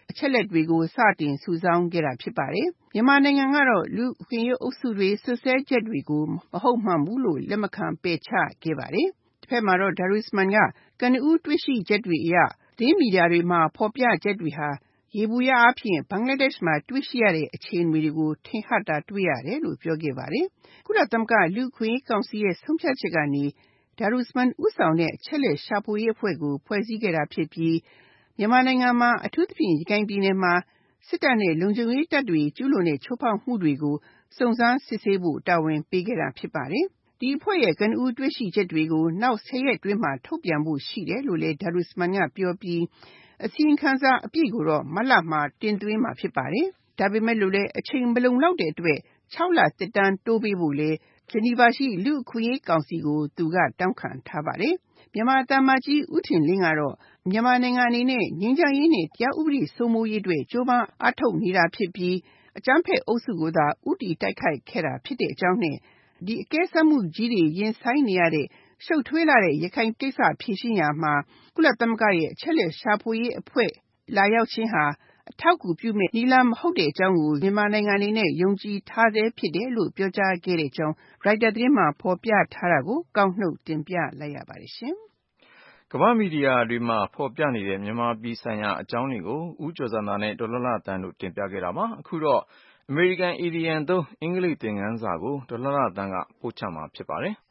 အချက်လက်တွေကိုစတင်စုဆောင်းခဲ့တာဖြစ်ပါတယ်။မြန်မာနိုင်ငံကတော့လူ့အခွင့်အရေးအုပ်စုတွေဆွဆွဲချက်တွေကိုမဟုတ်မှန်ဘူးလို့လက်မခံပယ်ချခဲ့ပါတယ်။တစ်ဖက်မှာတော့ Darusman ကကနဦးတွေ့ရှိချက်တွေအရသတင်းမီဒီယာတွေမှာဖော်ပြချက်တွေဟာယေဘူယျအားဖြင့်ဘင်္ဂလားဒေ့ရှ်မှာတွေ့ရှိရတဲ့အခြေအနေတွေကိုထင်ဟပ်တာတွေ့ရတယ်လို့ပြောခဲ့ပါတယ်။ကုလသမဂ္ဂလူ့အခွင့်အရေးကောင်စီရဲ့ဆုံးဖြတ်ချက်ကနေDarusman ဦးဆောင်တဲ့အချက်လက်ရှာဖွေရေးအဖွဲ့ကိုဖွဲ့စည်းခဲ့တာဖြစ်ပြီးမြန်မာနိုင်ငံမှာအထူးသဖြင့်ရခိုင်ပြည်နယ်မှာစစ်တပ်နဲ့လုံခြုံရေးတပ်တွေကျူးလွန်တဲ့ချိုးဖောက်မှုတွေကိုစုံစမ်းစစ်ဆေးဖို့တာဝန်ပေးခဲ့တာဖြစ်ပါတယ်။ဒီအဖွဲ့ရဲ့ကနဦးတွေ့ရှိချက်တွေကိုနောက်10ရက်တွင်းမှာထုတ်ပြန်ဖို့ရှိတယ်လို့လည်းDarusman ကပြောပြီးအစီရင်ခံစာအပြည့်ကိုတော့မတ်လမှာတင်သွင်းမှာဖြစ်ပါတယ်။ဒါပေမဲ့လို့လည်းအချိန်မလုံလောက်တဲ့အတွက်6လသက်တမ်းတိုးပေးဖို့လည်းဂျနီဗာရှိလူ့အခွင့်အရေးကောင်စီကိုသူကတောင်းခံထားပါတယ်။မြန်မာသံအမတ်ကြီးဦးထင်လင်းကတော့မြန်မာနိုင်ငံအနေနဲ့ငြိမ်းချမ်းရေးနဲ့တရားဥပဒေစိုးမိုးရေးအတွက်ကြိုးပမ်းအားထုတ်နေတာဖြစ်ပြီးအကြမ်းဖက်အုပ်စုကိုသာဦးတည်တိုက်ခိုက်ခဲ့တာဖြစ်တဲ့အကြောင်းနဲ့ဒီအကဲစမ်းမှုကြီးတွေရင်ဆိုင်နေရတဲ့ရှုပ်ထွေးလာတဲ့ရခိုင်ကိစ္စဖြေရှင်းရာမှာကုလသမဂ္ဂရဲ့အချက်လက်ရှာဖွေရေးအဖွဲ့လာရောက်ခြင်းဟာအထောက်အကူပြုမဲ့နည်းလမ်းမဟုတ်တဲ့အကြောင်းကိုမြန်မာနိုင်ငံအနေနဲ့ယုံကြည်ထားသေးဖြစ်တယ်လို့ပြောကြားခဲ့တဲ့အကြောင်း Reuters သတင်းမှာဖော်ပြထားတာကိုကောက်နှုတ်တင်ပြလိုက်ရပါတယ်ရှင်။ကမ္ဘာမီဒီယာတွေမှာဖော်ပြနေတဲ့မြန်မာပြည်ဆိုင်ရာအကြောင်းတွေကိုဦးကျော်ဇံသာနဲ့ဒေါ်လှလှသန်းတို့တင်ပြခဲ့တာပါ။အခုတော့အမေရိကန်အီဒီယံသုံးအင်္ဂလိပ်သင်ခန်းစာကိုဒေါ်လှလှသန်းကပို့ချမှာဖြစ်ပါတယ်။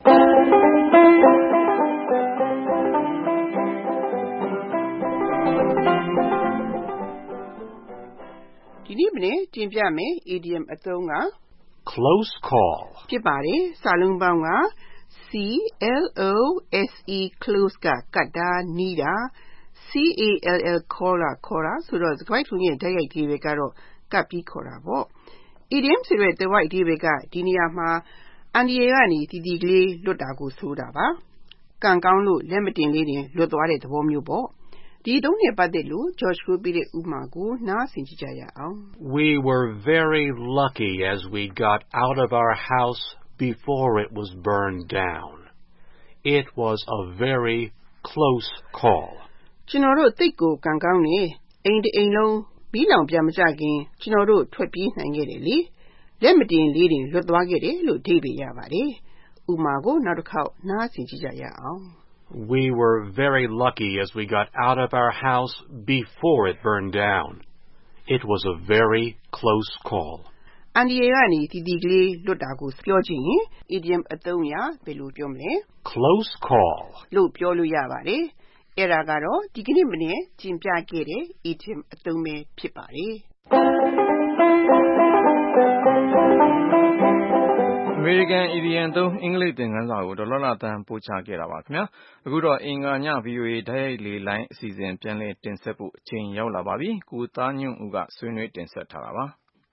ဒီနေ့မနေ့တင်ပြမယ် idiom အသုံးက Close call ဖြစ်ပါတယ်။စာလုံးပေါင်းက C-L-O-S-E close ကကတ်တာနီးတာ C-A-L-L call ခေါ်တာဆိုတော့စကားထုံးရဲ့တိုက်ရိုက်အဓိပ္ပာယ်ကတော့ကပ်ပြီးခေါ်တာပေါ့။ idiom ဆိုတဲ့သွယ်ဝိုက်အဓိပ္ပာယ်ကဒီနေရာမှာအန္တရာယ်ကနေတည်တည်ကလေးလွတ်တာကိုဆိုတာပါ။ကံကောင်းလို့လက်မတင်လေးတင်လွတ်သွားတဲ့သဘောမျိုးပေါ့။ဒီတုံးနဲ့ပတ်သက်လို့ George ကိုပြတဲ့ဥပမာကိုနားဆင်ကြည့်ကြရအောင်။ We were very lucky as we got out of our house before it was burned down. It was a very close call. ကျွန်တော်တို့သိပ်ကိုကံကောင်းနေအိမ်တစ်အိမ်လုံးမီးလောင်ပြမကြခင်ကျွန်တော်တို့ထွက်ပြေးနိုင်ခဲ့တယ်လေလက်မတင်လေးတင်လွတ်သွားခဲ့တယ်လို့အဓိပ္ပာယ်ရပါတယ်ဥပမာကိုနောက်တစ်ခေါက်နားဆင်ကြည့်ကြရအောင် We were very lucky as we got out of our house before it burned down. It was a very close call. အန္တရာယ်ကနေတည်တည်ကလေးလွတ်တာကိုပြောချင်ရင် idiom အသုံးအရဘယ်လိုပြောမလဲ Close call လို့ပြောလို့ရပါတယ်အဲ့ဒါကတော့ဒီကနေ့မနေ့ကျင်ပြခဲ့တဲ့ idiom အသုံးပဲဖြစ်ပါတယ်အမေရိကန်အီဒီယံသုံးအင်္ဂလိပ်သင်ခန်းစာကိုဒေါ်လှလှသန်းပို့ချခဲ့တာပါခင်ဗျာအခုတော့အင်္ဂါည VOA ဓာတ်ရိုက်လေလိုင်းအစီအစဉ်ပြန်လည်တင်ဆက်ဖို့အချိန်ရောက်လာပါပြီကိုသားညွန့်ဦးကဆွေးနွေးတင်ဆက်ထားတာပါ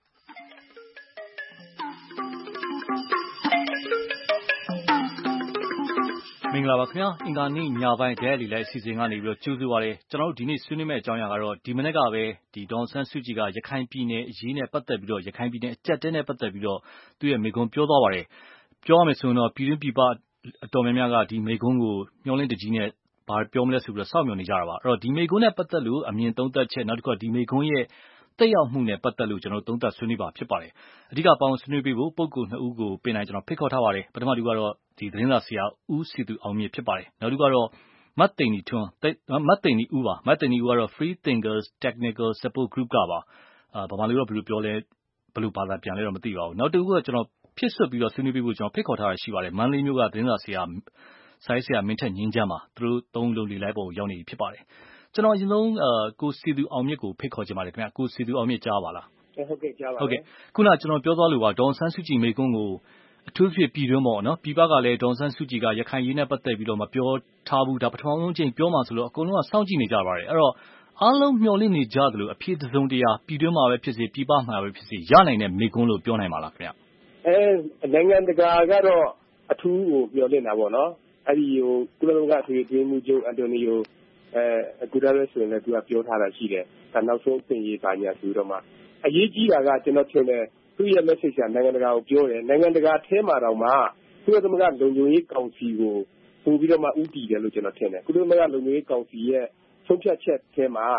မင်္ဂလာပါခင်ဗျာအင်္ဂါနေ့ညပိုင်းဓာတ်ရိုက်လေလိုင်းအစီအစဉ်ကနေပြီးတော့ကြိုဆိုပါရစေကျွန်တော်တို့ဒီနေ့ဆွေးနွေးမယ့်အကြောင်းအရာကတော့ဒီမနေ့ကပဲဒီဒေါန်ဆန်းစုကြည်ကရခိုင်ပြည်နယ်အရေးနဲ့ပတ်သက်ပြီးတော့ရခိုင်ပြည်နယ်အကြက်တဲနဲ့ပတ်သက်ပြီးတော့သူ့ရဲ့မိန့်ခွန်းပြောသွားပါတယ်ပြောရမယ်ဆိုရင်တော့ပြည်တွင်းပြည်ပအတော်များများကဒီမိန့်ခွန်းကိုမျှော်လင့်တကြီးနဲ့ဘာပြောမလဲဆိုပြီးတော့စောင့်မျှော်နေကြတာပါအဲ့တော့ဒီမိန့်ခွန်းနဲ့ပတ်သက်လို့အမြင်သုံးသပ်ချက်နောက်တစ်ခုကဒီမိန့်ခွန်းရဲ့တက်ရောက်မှုနဲ့ပတ်သက်လို့ကျွန်တော်သုံးသပ်ဆွေးနွေးပါဖြစ်ပါတယ်အဓိကပေါင်းဆွေးနွေးပေးဖို့ပုဂ္ဂိုလ်2ဦးကိုပင်တိုင်းကျွန်တော်ဖိတ်ခေါ်ထားပါတယ်ပထမတူကတော့ဒီသတင်းစာဆရာဦးစီသူအောင်မြင့်ဖြစ်ပါတယ်နောက်တူကတော့မတ်သိန်နီထွန်းမတ်သိန်နီဦးပါမတ်သိန်နီဦးကတော့ Free Thinkers Technical Support Group ကပါဗမာလူတော့ဘယ်လိုပြောလဲဘယ်လိုဘာသာပြန်လဲတော့မသိပါဘူးနောက်တူကကျွန်တော်ဖြစ်ဆွတ်ပြီးတော့ဆွေးနွေးပေးဖို့ကျွန်တော်ဖိတ်ခေါ်ထားတာရှိပါတယ်မန္တလေးမြို့ကသတင်းစာဆရာဆိုင်းဆရာမင်းထက်ငင်းချမ်းပါသူတို့သုံးလုံးလေးလိုက်ပေါ်ရောက်နေပြီဖြစ်ပါတယ်ကျွန်တော်အရင်ဆုံးကိုစီသူအောင်မြင့်ကိုဖိတ်ခေါ်ချင်ပါတယ်ခင်ဗျကိုစီသူအောင်မြင့်ကြားပါလားဟုတ်ကဲ့ကြားပါဟုတ်ကဲ့ခုနကျွန်တော်ပြောသွားလို့ပါဒေါန်ဆန်းစုကြည်မိန့်ခွန်းကိုအထူးဖြစ်ပြည်တွင်းပေါ့နော်ပြည်ပကလည်းဒေါန်ဆန်းစုကြည်ကရခိုင်ရေးနဲ့ပတ်သက်ပြီးတော့မပြောထားဘူးဒါပထမဆုံးချိန်ပြောမှဆိုလို့အကုန်လုံးကစောင့်ကြည့်နေကြပါတယ်အဲ့တော့အားလုံးမျှော်လင့်နေကြသလိုအဖြစ်သုံးတရားပြည်တွင်းမှာပဲဖြစ်စေပြည်ပမှာပဲဖြစ်စေရနိုင်တဲ့မိန့်ခွန်းလို့ပြောနိုင်ပါလားခင်ဗျနိုင်ငံတကာကတော့အထူးကိုမျှော်လင့်တာပေါ့နော်အဲ့ဒီကုလသမဂ္ဂအထွေထွေမှုချုပ်အန်တိုနီယိုဂူတာရက်ဆိုရင်လည်းသူကပြောထားတာရှိတယ်ဒါနောက်ဆုံးအဆင့်ရေးပါညာဆိုတော့မှအရေးကြီးတာကကျွန်တော်ထင်တယ်သူ့ရဲ့ message ကနိုင်ငံတကာကိုပြောတယ်နိုင်ငံတကာအထဲမှာတော့မှကုလသမဂ္ဂလုံခြုံရေးကောင်စီကိုပို့ပြီးတော့မှဥတီတယ်လို့ကျွန်တော်ထင်တယ်ကုလသမဂ္ဂလုံခြုံရေးကောင်စီရဲ့ဆုံးဖြတ်ချက်ထဲမှာ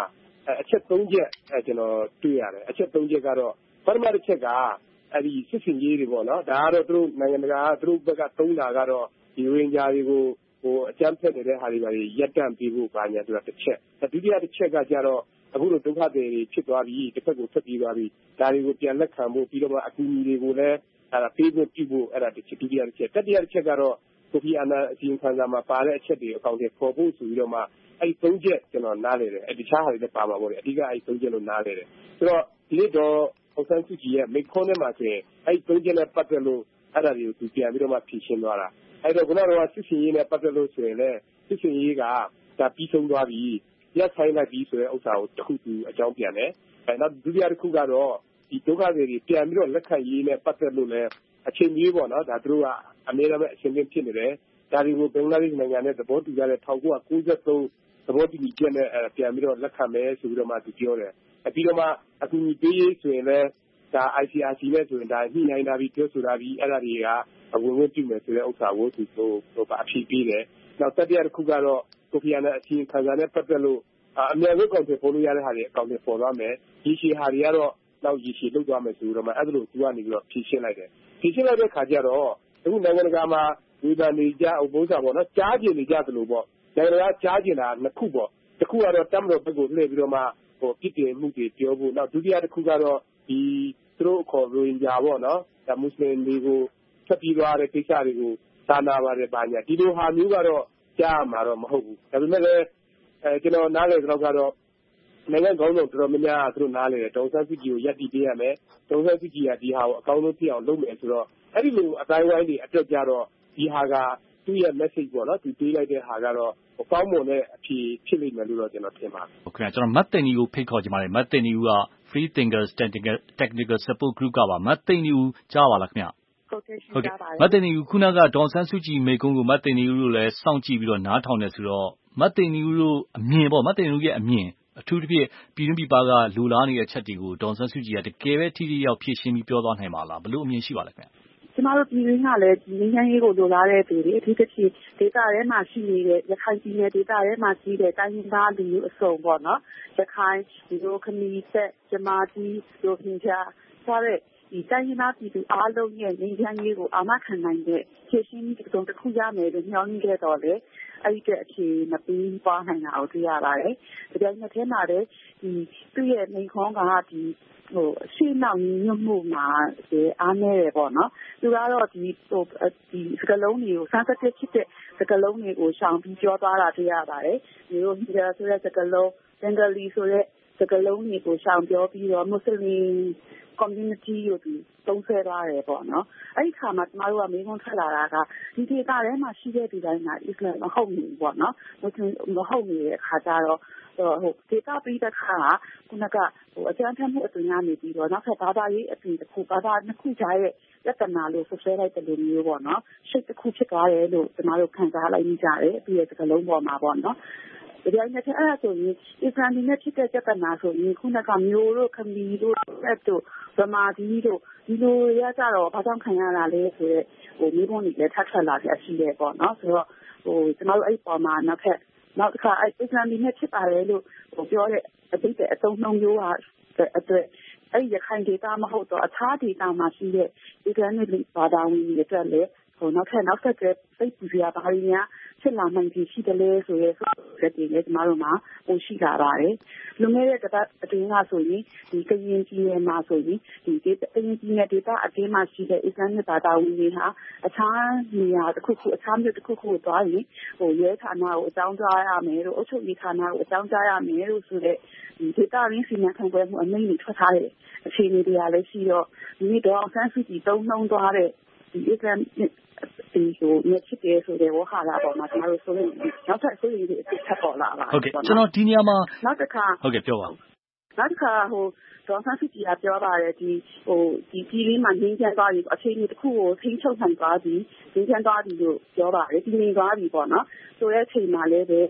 အချက်3ချက်ကျွန်တော်တွေ့ရတယ်အချက်3ချက်ကတော့ပထမတစ်ချက်ကအဲ့ဒီစစ်စင်ကြီးတွေပေါ့နော်ဒါကတော့သူတို့နိုင်ငံတကာကသူတို့ဘက်ကသုံးတာကတော့ဒီရိုဟင်ဂျာတွေကိုအကြမ်းဖက်နေတဲ့ဟာတွေပါရပ်တန့်ပြီးဖို့ပါညာဆိုတာတစ်ချက်ဒုတိယတစ်ချက်ကကျတော့အခုလိုဒုက္ခတွေဖြစ်သွားပြီးတစ်ဖက်ကိုထွက်ပြေးသွားပြီးဒါတွေကိုပြန်လက်ခံဖို့ပြီးတော့မှအကူအညီတွေကိုလည်းပေးဖို့ပြုဖို့အဲ့ဒါတစ်ချက်ဒုတိယတစ်ချက်တတိယတစ်ချက်ကတော့ကိုဖီအာနန်အစီရင်ခံစာမှာပါတဲ့အချက်တွေအကောင့်တွေပေါ်ဖို့ဆိုပြီးတော့မှအဲ့ဒီ3ချက်ကျွန်တော်နားလေတယ်အဲ့ဒီခြားဟာတွေလည်းပါမှာပေါ့လေအဓိကအဲ့ဒီ3ချက်လို့နားလေတယ်ဆိုတော့ဒီနေ့တော့အောင်ဆန်းစုကြည်ရဲ့မိခွန်းထဲမှာဆိုရင်အဲ့ဒီ3ချက်နဲ့ပတ်သက်လို့အဲ့ဒါတွေကိုသူပြန်ပြီးတော့မှဖြေရှင်းသွားတာအဲ့တော့ခုနကစစ်စင်ရေးနဲ့ပတ်သက်လို့ဆိုရင်လည်းစစ်စင်ရေးကဒါပြီးဆုံးသွားပြီရက်ဆိုင်လိုက်ပြီးဆိုတဲ့ဥစ္စာကိုတစ်ခုသူအကြောင်းပြန်တယ်နောက်ဒုတိယတစ်ခုကတော့ဒီဒုက္ခတွေပြန်ပြီးတော့လက်ခံရေးနဲ့ပတ်သက်လို့လည်းအချိန်ကြီးပေါ့နော်ဒါသူတို့ကအများအားဖြင့်အချိန်ချင်းဖြစ်နေတယ်ဒါတွေကိုဘင်္ဂလားဒေ့ရှ်နိုင်ငံနဲ့သဘောတူကြတဲ့1993သဘောတူညီချက်နဲ့ပြန်ပြီးတော့လက်ခံမယ်ဆိုပြီးတော့မှသူပြောတယ်ပြီးတော့မှအကူအညီပေးရေးဆိုရင်လည်းဒါ ICRC နဲ့ဆိုရင်ဒါညှိနှိုင်းတာပြီးပြောဆိုတာပြီးအဲ့ဒါတွေကဝင်ဝင်ပြုမယ်ဆိုတဲ့ဥစ္စာကိုသူအဖြေပေးတယ်နောက်တတိယတစ်ခုကတော့ကိုဖီအာနန်အစီရင်ခံစာနဲ့ပတ်သက်လို့အများဆုံးကောင်တွေပေါ်လို့ရတဲ့ဟာတွေအကောင်တွေပေါ်သွားမယ်ဒီရှည်ဟာတွေကတော့နောက်ရည်ရှည်လုပ်သွားမယ်ဆိုတော့မှအဲ့ဒါလို့သူကနေပြီးတော့ဖြေရှင်းလိုက်တယ်ဖြေရှင်းလိုက်တဲ့ခါကျတော့အခုနိုင်ငံတကာမှာဝေဖန်နေကြဘိုးစားပေါ့နော်ကြားကျင်နေကြသလိုပေါ့နိုင်ငံတကာကြားကျင်တာနှစ်ခုပေါ့တစ်ခုကတော့တမတော်ဘက်ကိုလှည့်ပြီးတော့မှပြစ်တင်မှုတွေပြောဖို့နောက်ဒုတိယတစ်ခုကတော့ဒီသူတို့ခေါ်ရိုဟင်ဂျာပေါ့နော်ဒါမွတ်စလင်တွေကိုဆက်ပြီးသွားတဲ့ကိစ္စတွေကိုသာနာပါတယ်ပါညာဒီလိုဟာမျိုးကတော့ကြားမှာတော့မဟုတ်ဘူးဒါပေမဲ့လည်းကျွန်တော်နားလည်တော့ကတော့နိုင်ငံကောင်းဆောင်တော်တော်များများသူတို့နားလည်တယ်ဒေါ်ဆန်းစုကြည်ကိုရပ်တည်ပေးရမယ်ဒေါ်ဆန်းစုကြည်ကဒီဟာကိုအကောင်းဆုံးဖြစ်အောင်လုပ်မယ်ဆိုတော့အဲ့ဒီလိုအတိုင်းဝိုင်းတွေအတွက်ကြတော့ဒီဟာကသူ့ရဲ့ message ပေါ့နော်သူပေးလိုက်တဲ့ဟာကတော့ကောင်းမွန်တဲ့အဖြေဖြစ်လိမ့်မယ်လို့တော့ကျွန်တော်ထင်ပါတယ်ဟုတ်ကဲ့ကျွန်တော်မတ်တင်နီကိုဖိတ်ခေါ်ချင်ပါတယ်မတ်တင်နီက Free Thinkers Technical Support Group ကပါမတ်တင်နီကိုကြားပါလားခင်ဗျဟုတ်ကဲ့မတ်တင်နီခုနကဒေါ်ဆန်းစုကြည်မိကုန်းကိုမတ်တင်နီတို့လည်းစောင့်ကြည့်ပြီးတော့နားထောင်နေဆိုတော့မတ်တင်နီတို့အမြင်ပေါ့မတ်တင်နီတို့ရဲ့အမြင်အထူးသဖြင့်ပြည်တွင်းပြည်ပကလူလားနေတဲ့ချက်တွေကိုဒေါ်ဆန်းစုကြည်ကတကယ်ပဲထိထိရောက်ဖြည့်ရှင်းပြီးပြောသွားနိုင်ပါလားဘယ်လိုအမြင်ရှိပါလဲခင်ဗျကျမတို့ပြည်ရင်းကလည်းဒီငင်းချမ်းရေးကိုလိုလားတဲ့သူတွေအထူးသဖြင့်ဒေသထဲမှာရှိနေတဲ့ရခိုင်ပြည်နယ်ဒေသထဲမှာရှိတဲ့တိုင်းရင်းသားလူမျိုးအစုံပေါ့နော်ရခိုင်ဒီလိုခမီဆက်ဂျမာတီရိုဟင်ဂျာစတဲ့ဒီတိုင်းရင်းသားပြည်သူအားလုံးရဲ့ငင်းချမ်းရေးကိုအာမခံနိုင်တဲ့ဖြည့်ရှင်းမှုတစ်ခုရမယ်လို့ညှောင်းနေခဲ့တော့လေအဲ့ဒီအဖြေမပြီးပွားနိုင်တာကိုတွေ့ရပါတယ်။ဒီတိုင်းထဲမှာလည်းဒီသူ့ရဲ့မိန့်ခွန်းကဒီရှေ့နောက်ညီညွတ်မှုမှာအားနည်းတယ်ပေါ့နော်။သူကတော့ဒီစကားလုံးတွေကို sensitive ဖြစ်တဲ့စကားလုံးတွေကိုရှောင်ပြီးပြောသွားတာတွေ့ရပါတယ်။ဒီလိုဟီရာဆိုတဲ့စကားလုံးဘင်္ဂလီဆိုတဲ့စကားလုံးတွေကိုရှောင်ပြောပြီးတော့မွတ်စလင် community ကိုသူသုံးဆွဲသွားတယ်ပေါ့နော်။အဲ့ဒီခါမှာကျမတို့ကမေးခွန်းထွက်လာတာကဒီဒေသထဲမှာရှိတဲ့ဒီတိုင်းမှာအစ္စလာမ်မဟုတ်ဘူးပေါ့နော်။မဟုတ်နေတဲ့အခါကျတော့ဒေသပြီးတဲ့ခါကခုနကအကြမ်းဖက်မှုအသွင်ကနေပြီးတော့နောက်ထပ်ဘာသာရေးအသွင်တစ်ခုဘာသာနှစ်ခုကြားရဲ့ပြဿနာလို့ဆွဆွဲလိုက်တဲ့လိုမျိုးပေါ့နော်။ရှိတ်တစ်ခုဖြစ်သွားတယ်လို့ကျမတို့ခံစားလိုက်ကြတယ်ပြီးရဲ့စကားလုံးပေါ်မှာပေါ့နော်။ဒီတိုင်းနဲ့အဲ့ဒါဆိုရင်အစ္စလာမ်နဲ့ဖြစ်တဲ့ပြဿနာဆိုရင်ခုနကမျိုးတို့ခမီတို့ဆက်တို့ဗမာကြီးတို့ဒီလိုရကြတော့ဘာကြောင့်ခံရတာလဲဆိုတော့မိဘတွေလည်းထပ်ထပ်လာခဲ့ရှိတယ်ပေါ့နော်ဆိုတော့ကျမတို့အဲ့ပေါ်မှာနောက်တစ်ခါအဲ့အစ္စလာမ်နဲ့ဖြစ်ပါတယ်လို့ပြောတဲ့အတိတ်အသုံးနှုန်းမျိုးဟာအတွက်အဲ့ဒီရခိုင်ဒေသမဟုတ်တော့အခြားဒေသမှာရှိတဲ့အစ္စလာမ်ဘာသာဝင်တွေအတွက်လည်းနောက်ဆက်ကစိတ်ပူစရာဘာတွေများဖြစ်လာနိုင်ခြေရှိတယ်လဲဆိုရဲဆိုတဲ့လည်းကျမတို့မှာပိုရှိလာပါတယ်။လူငယ်တဲ့တပတ်အတွင်းကဆိုရင်ဒီကရင်ပြည်နယ်မှာဆိုရင်ဒီကရင်ပြည်နယ်ဒေသအတွင်းမှာရှိတဲ့အစ္စလာမ်ဘာသာဝင်တွေဟာအခြားနေရာတစ်ခုခုအခြားမြို့တစ်ခုခုကိုသွားရင်ရဲဌာနကိုအကြောင်းကြားရမယ်လို့အုပ်ချုပ်ရေးဌာနကိုအကြောင်းကြားရမယ်လို့ဆိုတဲ့ဒီဒေသရင်းစီမံခန့်ခွဲမှုအမိန့်တွေထွက်ထားတဲ့အခြေအနေတွေကလည်းရှိတော့ဒီတော့အောင်ဆန်းစုကြည်တုံ့နှုံသွားတဲ့ဒီအစ္စလာမ်ဒီလိုနဲ့ဖြစ်တယ်ဆိုတဲ့ဝဟာလာပေါ်မှာကျမတို့ဆိုရင်နောက်ထပ်ဆိုရင်ဒီအစ်ထပ်ပေါ်လာပါဟုတ်ကဲ့ကျွန်တော်ဒီနေရာမှာနောက်တစ်ခါဟုတ်ကဲ့ပြောပါနောက်တစ်ခါဒေါ်ဆန်းစုကြည်ကပြောပါတယ်ဒီပြည်ရင်းမှာငင်းချမ်းသွားပြီအခြေအနေတစ်ခုကိုထိန်းချုပ်နိုင်သွားပြီငင်းချမ်းသွားပြီလို့ပြောပါတယ်ဒီနေသွားပြီပေါ့နော်ဆိုတဲ့အချိန်မှာလည်းပဲ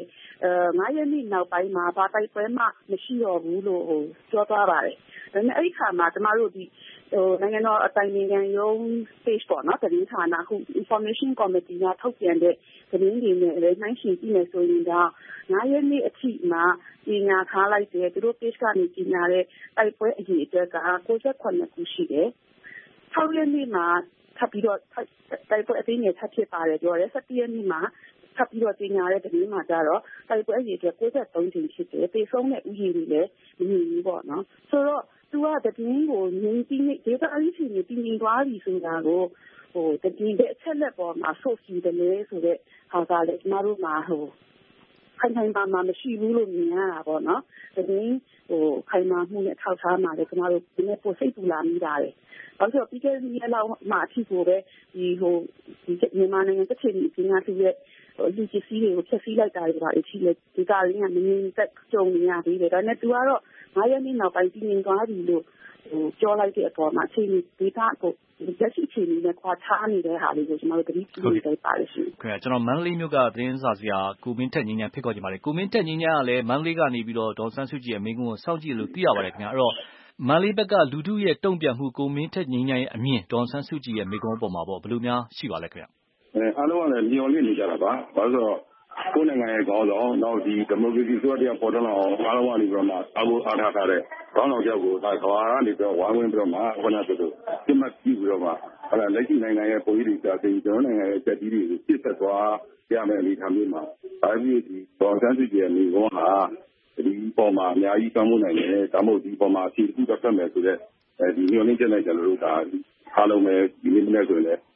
9ရက်နေ့နောက်ပိုင်းမှာဘာတိုက်ပွဲမှမရှိတော့ဘူးလို့ပြောသွားပါတယ်ဒါပေမဲ့အဲ့ဒီခါမှာကျမတို့ဒီနိုင်ငံတော်အတိုင်ပင်ခံရုံး page ပေါ့နော်သတင်းဌာနအခု information committee ကထုတ်ပြန်တဲ့သတင်းတွေနဲ့လည်းနှိုင်းယှဉ်ကြည့်မယ်ဆိုရင်တော့9 ရက်နေ့အထိမှကြေညာထားလိုက်တဲ့သူတို့ page ကနေကြေညာတဲ့တိုက်ပွဲအရေအတွက်က68ခုရှိတယ်6 ရက်နေ့မှာထပ်ပြီးတော့တိုက်ပွဲအသေးငယ်ထပ်ဖြစ်ပါတယ်ပြောတယ်17 ရက်နေ့မှာထပ်ပြီးတော့ကြေညာတဲ့သတင်းမှာကြတော့တိုက်ပွဲအရေအတွက်63ကြိမ်ဖြစ်တယ်ပေဆုံးတဲ့ဥယျာဉ်တွေလည်းမမြင်ဘူးပေါ့နော်ဆိုတော့သူကသတင်းကိုငြင်းပြီးဒေတာအရေးကြီးနေပြီးသွားပြီဆိုတာကိုတကယ်တဲ့အချက်လက်ပေါ်မှာဆိုစီတယ်လေဆိုတဲ့ဟာကလည်းကျမတို့မှာခိုင်မာမှမရှိဘူးလို့မြင်ရတာပေါ့နော်သတင်းခိုင်မာမှုနဲ့ထောက်ထားမှလည်းကျမတို့ဒီနေ့ပိုစိတ်ပူလာမိပါတယ်ဘာလို့ပြီးခဲ့တဲ့နေ့လောက်မှအထိကိုပဲဒီမြန်မာနိုင်ငံတစ်ချိန်ကြီးပြင်ရသူရဲ့လူကြီးစီးတွေကိုဖျက်ဆီးလိုက်တာတွေပါအထိလေဒီကရင်းကမငြင်းသက်ကြုံနေရသေးတယ်ဒါနဲ့သူကတော့9 ရက်နေ့နောက်ပိုင်းပြင်နေသွားပြီလို့ပြောလိုက်တဲ့အပေါ်မှာအချိန်ဒီကကိုလက်ရှိအချိန်နဲ့ခွာခြားနေတဲ့ဟာလေးကိုကျွန်တော်တို့တတိပြုနေတယ်ပါလို့ရှိရင်ခင်ဗျာကျွန်တော်မန္တလေးမြို့ကသတင်းစာဆရာကိုမင်းထက်ငင်းညာဖိတ်ခေါ်ကြပါတယ်ကိုမင်းထက်ငင်းညာကလည်းမန္တလေးကနေပြီးတော့ဒေါ်ဆန်းစုကြည်ရဲ့မိန့်ခွန်းကိုစောင့်ကြည့်လို့သိရပါတယ်ခင်ဗျာအဲ့တော့မန္တလေးဘက်ကလူထုရဲ့တုံ့ပြန်မှုကိုမင်းထက်ငင်းညာရဲ့အမြင်ဒေါ်ဆန်းစုကြည်ရဲ့မိန့်ခွန်းအပေါ်မှာပေါ့ဘယ်လိုများရှိပါလဲခင်ဗျာအားလုံးကလည်းမျှော်လင့်နေကြတာပါဘာလို့ဆိုတော့ကိုယ်နိုင်ငံရဲ့ခေါင်းဆောင်နောက်ဒီဒီမိုကရေစီဆိုတဲ့ပေါ်တော်အောင်အားလုံးကနေပြီးတော့မှအားထားတဲ့ခေါင်းဆောင်ချက်ကိုဒါခွာကနေပြီးတော့ဝိုင်းဝန်းပြီးတော့မှခုနကဆိုပြတ်မှတ်ကြည့်ပြီးတော့မှလက်ရှိနိုင်ငံရဲ့ပုံရိပ်တွေကြာသိကျွန်တော်နိုင်ငံရဲ့တက်ကြီးတွေကိုပြစ်ဆက်သွားရမယ်အနေထားမျိုးမှာဒါပြီးဒီဒေါ်ဆန်းစုကြည်ရဲ့မိကုံးဟာဒီပေါ်မှာအများကြီးကောင်းမှုနိုင်တယ်ဒါမှမဟုတ်ဒီပေါ်မှာအဖြစ်တစ်ခုတစ်ဖက်မယ်ဆိုတဲ့ဒီညွှန်လင်းချက်နဲ့ကျွန်တော်တို့ဒါအားလုံးပဲဒီနေ့နဲ့ဆိုရင်လည်း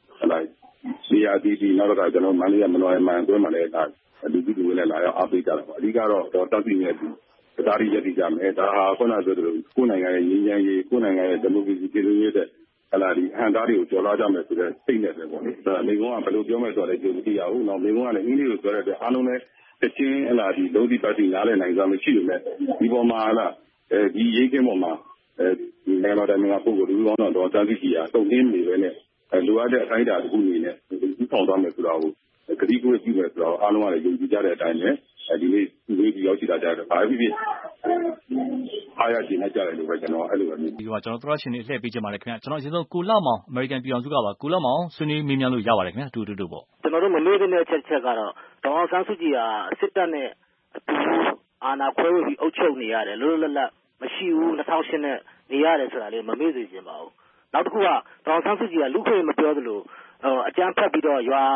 CRTC နောက်တော့ကျွန်တော်မန္တလေးကမလွယ်မှန်တွဲမှလည်းဒါလူကြီးတွေလည်းလာရောက်အားပေးကြတာပေါ့အဓိကတော့ဒေါ်တက်စီနဲ့ဒီတရားရည်ရည်ကြမယ်ဒါဟာခုနကဆိုသလိုကိုယ်နိုင်ငံရဲ့ငြိမ်းချမ်းရေးကိုယ်နိုင်ငံရဲ့ဒီမိုကရေစီပြည်သူ့ရေးတဲ့ဒီအဟံသားတွေကိုကြော်လာကြမယ်ဆိုတဲ့စိတ်နဲ့ပဲပေါ့လေဒါမိကုံးကဘယ်လိုပြောမယ်ဆိုတော့လည်းကြုံမသိရဘူးနောက်မိကုံးကလည်းအင်္ဂလိပ်လိုပြောတဲ့အတွက်အားလုံးလည်းတစ်ချင်းဒီလုံးစီပတ်စီနားလည်နိုင်ကြမရှိလို့လည်းဒီပေါ်မှာဒီရေးခင်းပေါ်မှာဒီနိုင်ငံတော်တိုင်းမှာပုဂ္ဂိုလ်လူကောင်းတော့ဒေါ်တက်စီကတုံ့တင်းနေပဲနဲ့လိုအပ်တဲ့အတိုင်းအတာတစ်ခုအနေနဲ့ဒီဆောင်သွားမယ်ဆိုတော့ဂတိကဝတ်ပြုမယ်ဆိုတော့အားလုံးကလည်းယုံကြည်ကြတဲ့အတိုင်းနဲ့ဒီနေ့ဒီရောက်ရှိလာကြတယ်ဘာဖြစ်ဖြစ်အားရခြင်းနဲ့ကြတယ်လို့ပဲကျွန်တော်အဲ့လိုပဲမြင်ဒီကကျွန်တော်သရရှင်နေအလှည့်ပေးချင်ပါတယ်ခင်ဗျာကျွန်တော်အရင်ဆုံးကိုလမောင်အမေရိကန်ပြည်အောင်စုကပါကိုလမောင်ဆွေးနွေးမေးမြန်းလို့ရပါတယ်ခင်ဗျာတူပေါ့ကျွန်တော်တို့မမေ့တဲ့အချက်ကတော့ဒေါ်အောင်ဆန်းစုကြည်ဟာစစ်တပ်နဲ့အတူအာဏာခွဲဝေပြီးအုပ်ချုပ်နေရတယ်လွတ်လွတ်လပ်လပ်မရှိဘူး2008နဲ့နေရတယ်ဆိုတာလေးမမေ့စေချင်ပါဘူးနောက်တစ်ခုကဒေါ်အောင်ဆန်းစုကြည်ကလူခွေမပြောသလိုအကြမ်းဖက်ပြီးတော့ရွာ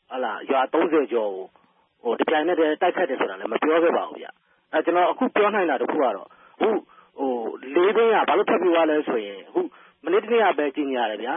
30ကျော်ကိုတပြိုင်နက်တည်းတိုက်ခတ်တယ်ဆိုတာလည်းမပြောခဲ့ပါဘူးဗျကျွန်တော်အခုပြောနိုင်တာတစ်ခုကတော့အခု၄ သိန်းကဘာလို့ဖက်ပြီးသွားလဲဆိုရင်အခုမနေ့တနေ့ကပဲကြီးညာရတယ်ဗျာ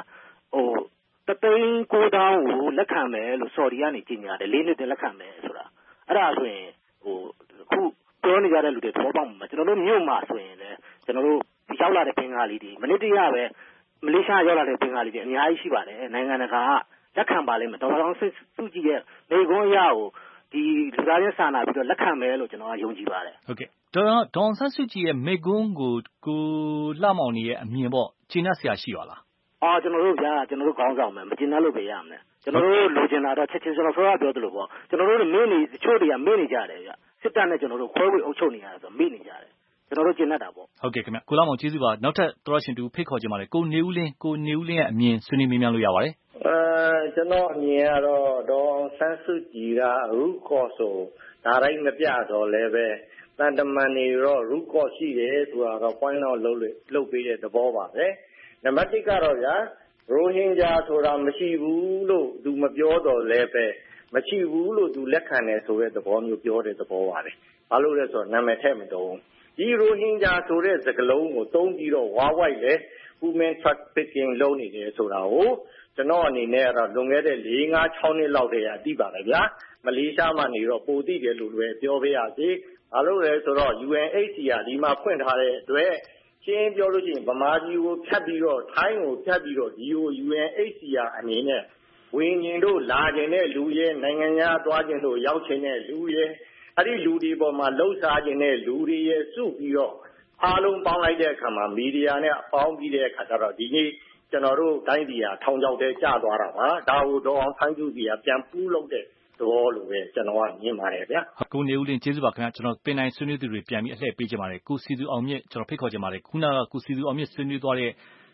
3,900,000ကိုလက်ခံမယ်လို့စော်ဒီကနေကြီးညာတယ်4 နှစ်တည်းလက်ခံမယ်ဆိုတာအဲ့ဒါဆိုရင်အခုပြောနေကြတဲ့လူတွေသဘောပေါက်မှာကျွန်တော်တို့မြို့မှာဆိုရင်လည်းကျွန်တော်တို့ရောက်လာတဲ့ပင်ကားလေးတွေမနေ့တည်းကပဲမလေးရှားရောက်လာတဲ့ပင်ကားလေးတွေအများကြီးရှိပါတယ်နိုင်ငံတကာကလက်ခံပါလိမ့်မယ်ဒေါ်အောင်ဆန်းစုကြည်ရဲ့မိကုံးအရာကိုဒီလူသားချင်းစာနာပြီးတော့လက်ခံမယ်လို့ကျွန်တော်ကယုံကြည်ပါတယ်ဟုတ်ကဲ့ဒေါ်အောင်ဆန်းစုကြည်ရဲ့မိကုံးကိုလှမောင်နေရဲ့အမြင်ပေါ့ကျင်းဆရာရှိပါလားကျွန်တော်တို့ခေါင်းဆောင်မယ်မကျင်းလို့ပဲရမယ်ကျွန်တော်တို့လိုချင်တာတော့ချက်ချင်းကျွန်တော်ဆိုရပြောသလိုပေါ့ကျွန်တော်တို့မေ့နေတချို့တွေကမေ့နေကြတယ်ဗျစစ်တပ်နဲ့ကျွန်တော်တို့ခွဲဝေအုပ်ချုပ်နေရတယ်ဆိုမေ့နေကြတယ်ကျွန်တော်တို့ကျင်းတာပေါ့ဟုတ်ကဲ့ခင်ဗျကိုလှမောင်ကျေးဇူးပါနောက်ထပ်သရရှင်တူဖိတ်ခေါ်ကြပါလေကိုနေဦးလင်းရဲ့အမြင်ဆွေးနွေးမေးမြန်းလို့ရပါတယ်ကျွန်တော်အမြင်ကတော့ဒေါ်အောင်ဆန်းစုကြည်ကရုကော့ဆိုဒါတိုင်းမပြတော့လည်းပဲတန်တမန်တွေတော့ရုကော့ရှိတယ်ဆိုတာတော့ point out လုပ်ပေးတဲ့သဘောပါပဲနံပါတ်1ကတော့ဗျာရိုဟင်ဂျာဆိုတာမရှိဘူးလို့သူမပြောတော့လည်းပဲမရှိဘူးလို့သူလက်ခံတယ်ဆိုတဲ့သဘောမျိုးပြောတဲ့သဘောပါတယ်ဘာလို့လဲဆိုတော့နာမည်ထည့်မတုံးဒီရိုဟင်ဂျာဆိုတဲ့စကားလုံးကိုသုံးပြီးတော့ဝါဝိုက်လဲ human trafficking လုပ်နေတယ်ဆိုတာကိုကျွန်တော်အနေနဲ့ကတော့လွန်ခဲ့တဲ့4-5-6 နှစ်လောက်တည်းကသိပါတယ်ဗျာမလေးရှားမှာနေတော့ပိုသိတယ်လို့ပဲပြောပေးရစီဘာလို့လဲဆိုတော့ UNHCR ဒီမှာဖွင့်ထားတဲ့အတွက်ရှင်းပြောလို့ရှိရင်ဗမာပြည်ကိုဖြတ်ပြီးတော့ထိုင်းကိုဖြတ်ပြီးတော့ဒီ UNHCR အနေနဲ့ဝင်းကျင်တို့လာကျင်တဲ့လူရဲ့နိုင်ငံသားသွားကျင်တို့ရောက်ကျင်တဲ့လူရဲ့အဲ့ဒီလူတွေပေါ်မှာလှုပ်ရှားကျင်တဲ့လူတွေရဲ့စုပြီးတော့အားလုံးပေါင်းလိုက်တဲ့အခါမှာမီဒီယာနဲ့ပေါင်းပြီးတဲ့အခါကျတော့ဒီနေ့ကျွန်တော်တို့တိုင်းပြည်ဟာထောင်ချောက်တဲကျသွားတာပါဒါကိုတော့အောင်ဆန်းစုကြည်ကပြန်ပူးလုပ်တဲ့သဘောလိုပဲကျွန်တော်ကမြင်ပါတယ်ဗျာကိုနေဦးလင်းကျေးဇူးပါခင်ဗျာကျွန်တော်ပင်တိုင်းဆွေးနွေးသူတွေပြန်ပြီးအလှည့်ပေးကြပါတယ်ကိုစီသူအောင်မြင့်ကျွန်တော်ဖိတ်ခေါ်ကြပါတယ်ခုနကကိုစီသူအောင်မြင့်ဆွေးနွေးသွားတဲ့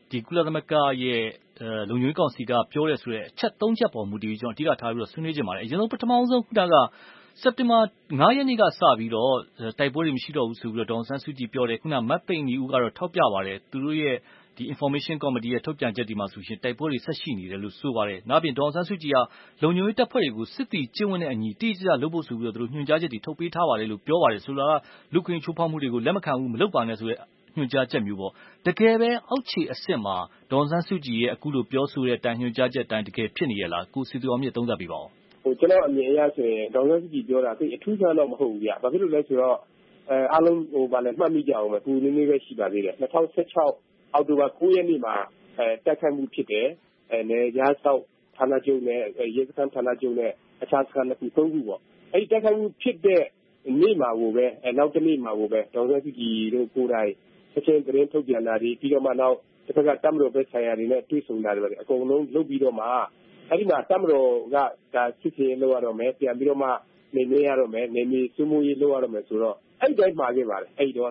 ဒီကုလသမဂ္ဂရဲ့လုံခြုံရေးကောင်စီကပြောရဲဆိုတဲ့အချက်3ချက်ပေါ်မူတည်ပြီးကျွန်တော်အဓိကထားပြီးတော့ဆွေးနွေးကြပါတယ်အရင်ဆုံးပထမဆုံးခုနကစက်တင်ဘာ9 ရက်နေ့ကစပြီးတော့တိုက်ပွဲတွေမရှိတော့ဘူးဆိုပြီးတော့ဒေါ်အောင်ဆန်းစုကြည်ပြောတယ်ခုနမတ်သိန်ကြီးဦးကတော့ထောက်ပြပါတယ်သူတို့ရဲ့ဒီ information committee ရဲ့ထုတ်ပြန်ချက်ဒီမှာဆိုရှင်တိုက်ပွဲတွေဆက်ရှိနေတယ်လို့ဆိုပါတယ်နောက်ပြင်ဒေါ်အောင်ဆန်းစုကြည်ကလုံခြုံရေးတပ်ဖွဲ့တွေကိုစစ်တီကျင့်ဝတ်တဲ့အညီတိကျလုပ်ဖို့ဆိုပြီးတော့သူတို့ညွှန်ကြားချက်တွေထုတ်ပေးထားပါတယ်လို့ပြောပါတယ်ဆိုတော့လူခွင့်ချိုးဖောက်မှုတွေကိုလက်မခံဘူးမလုပ်ပါနဲ့ဆိုတဲ့ညွှန်ကြားချက်မျိုးပေါ့တကယ်ပဲအောက်ခြေအဆင့်မှာဒေါ်အောင်ဆန်းစုကြည်ရဲ့အခုလိုပြောဆိုတဲ့အတိုင်းညွှန်ကြားချက်အတိုင်းတကယ်ဖြစ်နေရလားကိုစီသူအောင်မြင့်သုံးသပ်ပြပါဦးကျွန်တော်အမြင်အရဆိုရင်ဒေါ်အောင်ဆန်းစုကြည်ပြောတာသိအထူးဆန်းတော့မဟုတ်ဘူးဗျဘာဖြစ်လို့လဲဆိုတော့အားလုံးဗာလဲမှတ်မိကြအောင်ပဲပူနည်းနည်းပဲရှိပါသေးတယ်2016အောက်တိုဘာ9ရက်နေ့မှာတိုက်ခိုက်မှုဖြစ်တယ်နေကြားဆောက်ဌာနချုပ်နဲ့ရဲစခန်းဌာနချုပ်နဲ့အခြားစခန်းတစ်ခု3ခုပေါ့အဲ့ဒီတိုက်ခိုက်မှုဖြစ်တဲ့နေ့မှာကိုပဲနောက်တစ်နေ့မှာကိုပဲဒေါ်အောင်ဆန်းစုကြည်တို့ကိုယ်တိုင်ချက်ချင်းသတင်းထုတ်ပြန်တာဒီပြီးတော့မှနောက်တစ်ခါကတမတော်ပဲဆိုင်ရာတွေနဲ့တွေ့ဆုံတာတွေအကုန်လုံးလုပ်ပြီးတော့မှအဲ့ဒီမှာတမတော်ကဒါစစ်စင်လုပ်ရတော့မယ်ပြန်ပြီးတော့မှနေနေရတော့မယ်နေနေစုမှုရေးလုပ်ရတော့မယ်ဆိုတော့အဲ့ဒီတိုင်းမှာခဲ့ပါတယ်အဲ့ဒီတော့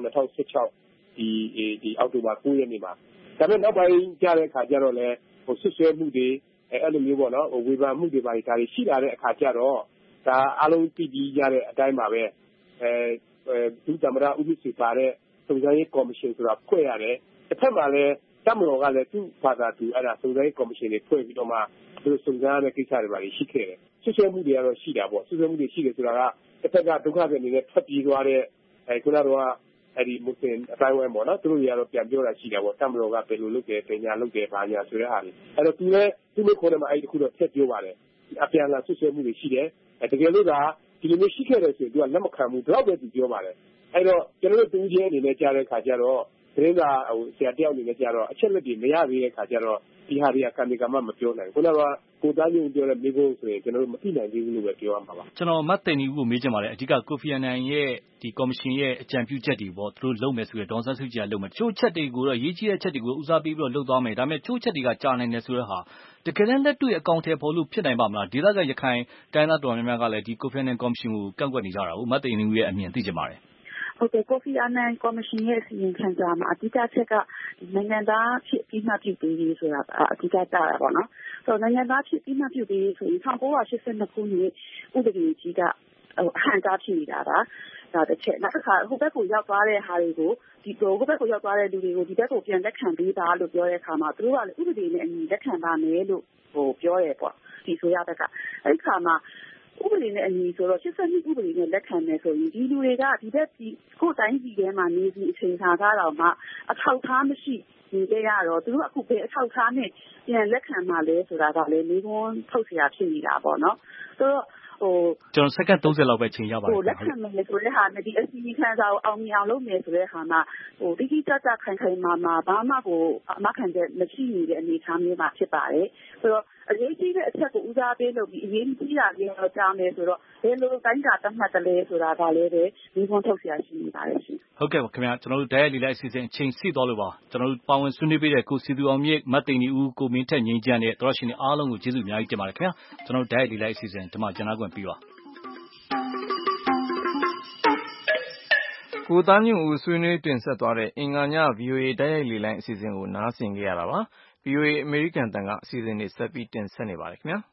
2016ဒီအောက်တိုဘာ9ရက်နေ့မှာဒါပေမဲ့နောက်ပိုင်းကြတဲ့အခါကျတော့လဲဆွဆွဲမှုတွေအဲ့လိုမျိုးပေါ့နော်ဝေဖန်မှုတွေပါဒါတွေရှိလာတဲ့အခါကျတော့ဒါအားလုံးပြည်ပြီးကြတဲ့အတိုင်းပါပဲဒုသမ္မတဦးမြင့်ဆွေပါတဲ့စုံစမ်းရေးကော်မရှင်ဆိုတာဖွဲ့ရတယ်တစ်ဖက်မှာလည်းတမတော်ကလည်းသူ့ဘာသာသူအဲ့ဒါစုံစမ်းရေးကော်မရှင်တွေဖွဲ့ပြီးတော့မှသူစုံစမ်းရတဲ့ကိစ္စတွေပါရှိခဲ့တယ်ဆွဆွဲမှုတွေကတော့ရှိတာပေါ့ဆွဆွဲမှုတွေရှိတယ်ဆိုတာကတစ်ဖက်ကဒုက္ခတွေအနေနဲ့ထွက်ပြေးသွားတဲ့ခုနကတော့အဲ့ဒီမွတ်စလင်အတိုင်းဝိုင်းပေါ့နော်သူတို့တွေကတော့ပြန်ပြောတာရှိတာပေါ့တမတော်ကဘယ်လိုလုပ်တယ်ပညာလုပ်တယ်ဘာညာဆိုတဲ့ဟာတွေအဲ့တော့သူလည်းသူ့မိခေါ်တယ်မှာအဲ့ဒီခုတော့ဆက်ပြောပါတယ်အပြန်လာဆွဆွဲမှုတွေရှိတယ်တကယ်လို့ကဒီလိုမျိုးရှိခဲ့တယ်ဆိုရင်သူကလက်မခံဘူးတော့ပဲသူပြောပါတယ်အဲ့တော့ကျွန်တော်တို့တူချင်းအနေနဲ့ကြားတဲ့ခါကျတော့သတင်းစာဆရာတယောက်အနေနဲ့ကြားတော့အချက်လက်တွေမရသေးတဲ့ခါကျတော့ဒီဟာတွေကကံဒီကမှမပြောနိုင်ဘူးခုနကကိုသားညုံပြောတဲ့မိဘဆိုရင်ကျွန်တော်တို့မသိနိုင်သေးဘူးလို့ပဲပြောရမှာပါကျွန်တော်မတ်သိန်ဦးကိုမေးချင်ပါတယ်အဓိကကိုဖီအာနန်ရဲ့ဒီကော်မရှင်ရဲ့အကြံပြုချက်တွေပေါ့သူတို့လုပ်မယ်ဆိုရင်ဒေါ်ဆန်းစုကြည်ကလုပ်မယ်ချိုးချက်တွေကိုတော့ရေးကြီးတဲ့ချက်တွေကိုဦးစားပေးပြီးတော့လုပ်သွားမယ်ဒါပေမဲ့ချိုးချက်တွေကကြာနိုင်တယ်ဆိုတဲ့ဟာတကယ်လည်းလက်တွေ့အကောင့်ထဲပေါ်လို့ဖြစ်နိုင်ပါမလားဒေသခံရခိုင်တိုင်းသားတော်များများကလည်းဒီကိုဖီအာနန်ကော်မရှင်ကိုကန့်ကွက်နေကြတာကိုမတ်သိန်ဦးရဲ့အမြင်သိချင်ပါတယ်ဟုတ်ကဲ့ကိုဖီအာနန်ကော်မရှင်ရဲ့အစီရင်ခံစာမှာအဓိကချက်ကနိုင်ငံသားဖြစ်ပြီးမှပြုပေးရေးဆိုတာအဓိကတာပေါ့နော်ဆိုတော့နိုင်ငံသားဖြစ်ပြီးမှပြုပေးရေးဆိုရင်1982ခုနှစ်ဥပဒေကြီးကအဟန့်တားဖြစ်နေတာပါဒါတစ်ချက်နောက်တစ်ခါဟိုဘက်ကိုရောက်သွားတဲ့ဟာတွေကိုဒီဟိုဘက်ကိုရောက်သွားတဲ့လူတွေကိုဒီဘက်ကိုပြန်လက်ခံပေးပါလို့ပြောတဲ့အခါမှာသူတို့ကလည်းဥပဒေနဲ့အညီလက်ခံပါမယ်လို့ပြောရဲပေါ့ဒီဆိုရဘက်ကအဲ့ဒီအခါမှာဥပဒေနဲ့အညီဆိုတော့82ဥပဒေနဲ့လက်ခံမယ်ဆိုရင်ဒီလူတွေကဒီဘက်ဒီကိုယ်တိုင်းပြည်ထဲမှာနေပြီးအချိန်ခါကတော့မှအထောက်ထားမရှိနေကြရတော့သူတို့အခုပဲအထောက်ထားနဲ့ပြန်လက်ခံမှလဲဆိုတာကလည်းလေးခွန်းထုတ်เสียဖြစ်နေတာပေါ့နော်ဆိုတော့ကျွန်တော်စက္ကန့်30လောက်ပဲချိန်ရပါတယ်လက်ခံမယ်ဆိုတဲ့ဟာနဲ့ဒီအစီအခံစာကိုအောင်မြင်အောင်လုပ်မယ်ဆိုတဲ့ဟာမှာတိတိကျကျခိုင်ခိုင်မာမာဘာမှကိုအမခံတဲ့မရှိနေတဲ့အနေအထားမျိုးမှာဖြစ်ပါတယ်ဆိုတော့အရေးကြီးတဲ့အချက်ကိုဦးစားပေးလုပ်ပြီးအရေးကြီးတာလေးတော့ကြားမယ်ဆိုတော့ဘယ်လိုတိုင်းတာတတ်မှတ်တယ်လဲဆိုတာကလည်းပဲဒီကွန်ထုတ်ဆရာရှိနေပါတယ်ရှင်ဟုတ်ကဲ့ပါခင်ဗျာကျွန်တော်တို့ဓာတ်ရိုက်လေလိုက်အစီအစဉ်အချိန်စီသွားလို့ပါကျွန်တော်တို့ပါဝင်ဆွေးနွေးပေးတဲ့ကိုစီသူအောင်မြင့်မတ်သိန်နီဦးကိုမင်းထက်ငင်းချမ်းတဲ့သောရရှင်အားလုံးကိုကျေးဇူးအများကြီးတင်ပါတယ်ခင်ဗျာကျွန်တော်တို့ဓာတ်ရိုက်လေလိုက်အစီအစဉ်ဒီမှာကျွန်တော်ကွန်ပြီးပါကိုသားညွန့်ဦးဆွေးနွေးတင်ဆက်သွားတဲ့အင်္ဂါည VOA တိုက်ရိုက်လေလိုင်းအစီအစဉ်ကိုနားဆင်ကြရတာပါ VOA အမေရိကန်တန်ကအစီအစဉ်တွေဆက်ပြီးတင်ဆက်နေပါတယ်ခင်ဗျာ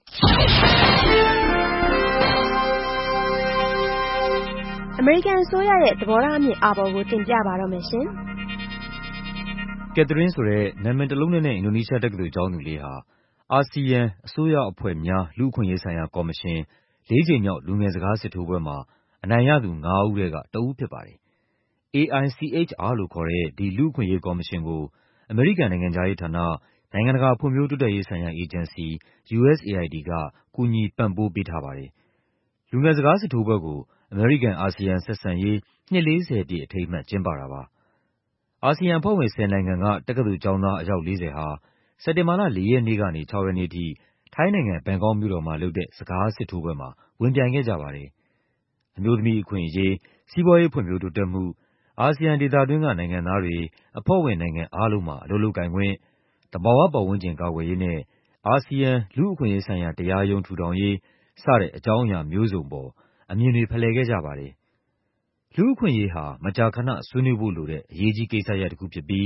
အမေရိကန်အစိုးရရဲ့သဘောထားအမြင်အာဘော်ကိုတင်ပြပါတော့မယ်ရှင်ကက်သရင်းဆိုတဲ့နာမည်တစ်လုံးနဲ့အင်ဒိုနီးရှားတက္ကသိုလ်ကျောင်းသူလေးဟာအာဆီယံအစိုးရအဖွဲ့များလူ့အခွင့်အရေးဆိုင်ရာကော်မရှင်၄ ကြိမ်မြောက်လူငယ်စကားစစ်ထိုးပွဲမှာအနိုင်ရသူ9 ဦးထဲကတဦးဖြစ်ပါတယ်။ AICHR လို့ခေါ်တဲ့ဒီလူ့အခွင့်အရေးကော်မရှင်ကိုအမေရိကန်နိုင်ငံခြားရေးဌာန၊နိုင်ငံတကာဖွံ့ဖြိုးတိုးတက်ရေးဆိုင်ရာအေဂျင်စီ USAID ကကူညီပံ့ပိုးပေးထားပါတယ်။လူငယ်စကားစစ်ထိုးပွဲကိုအမေရိကန်-အာဆီယံဆက်ဆံရေးနှစ် 40 ပြည့်အထိမ်းအမှတ်ကျင်းပတာပါ။အာဆီယံအဖွဲ့ဝင်10 နိုင်ငံကတက္ကသိုလ်ကျောင်းသားအယောက် 40 ဟာစက်တင်ဘာလ 4 ရက်နေ့ကနေ 6 ရက်နေ့ထိထိုင်းနိုင်ငံဘန်ကောက်မြို့တော်မှာလုပ်တဲ့စကားစစ်ထိုးပွဲမှာဝင်ပြိုင်ခဲ့ကြပါတယ်။အမျိုးသမီးအခွင့်အရေး၊စီးပွားရေးဖွံ့ဖြိုးတိုးတက်မှု၊အာဆီယံဒေသတွင်းကနိုင်ငံသားတွေအဖွဲ့ဝင်နိုင်ငံအားလုံးမှာအလုပ်လုပ်ကိုင်ခွင့်၊သဘာဝပတ်ဝန်းကျင်ကာကွယ်ရေးနဲ့အာဆီယံလူ့အခွင့်အရေးဆိုင်ရာတရားရုံးထူထောင်ရေးစတဲ့အကြောင်းအရာမျိုးစုံပေါ်အမြင်တွေဖလှယ်ခဲ့ကြပါတယ်။လူ့အခွင့်အရေးဟာမကြာခဏဆွေးနွေးဖို့လိုတဲ့အရေးကြီးကိစ္စရပ်တစ်ခုဖြစ်ပြီး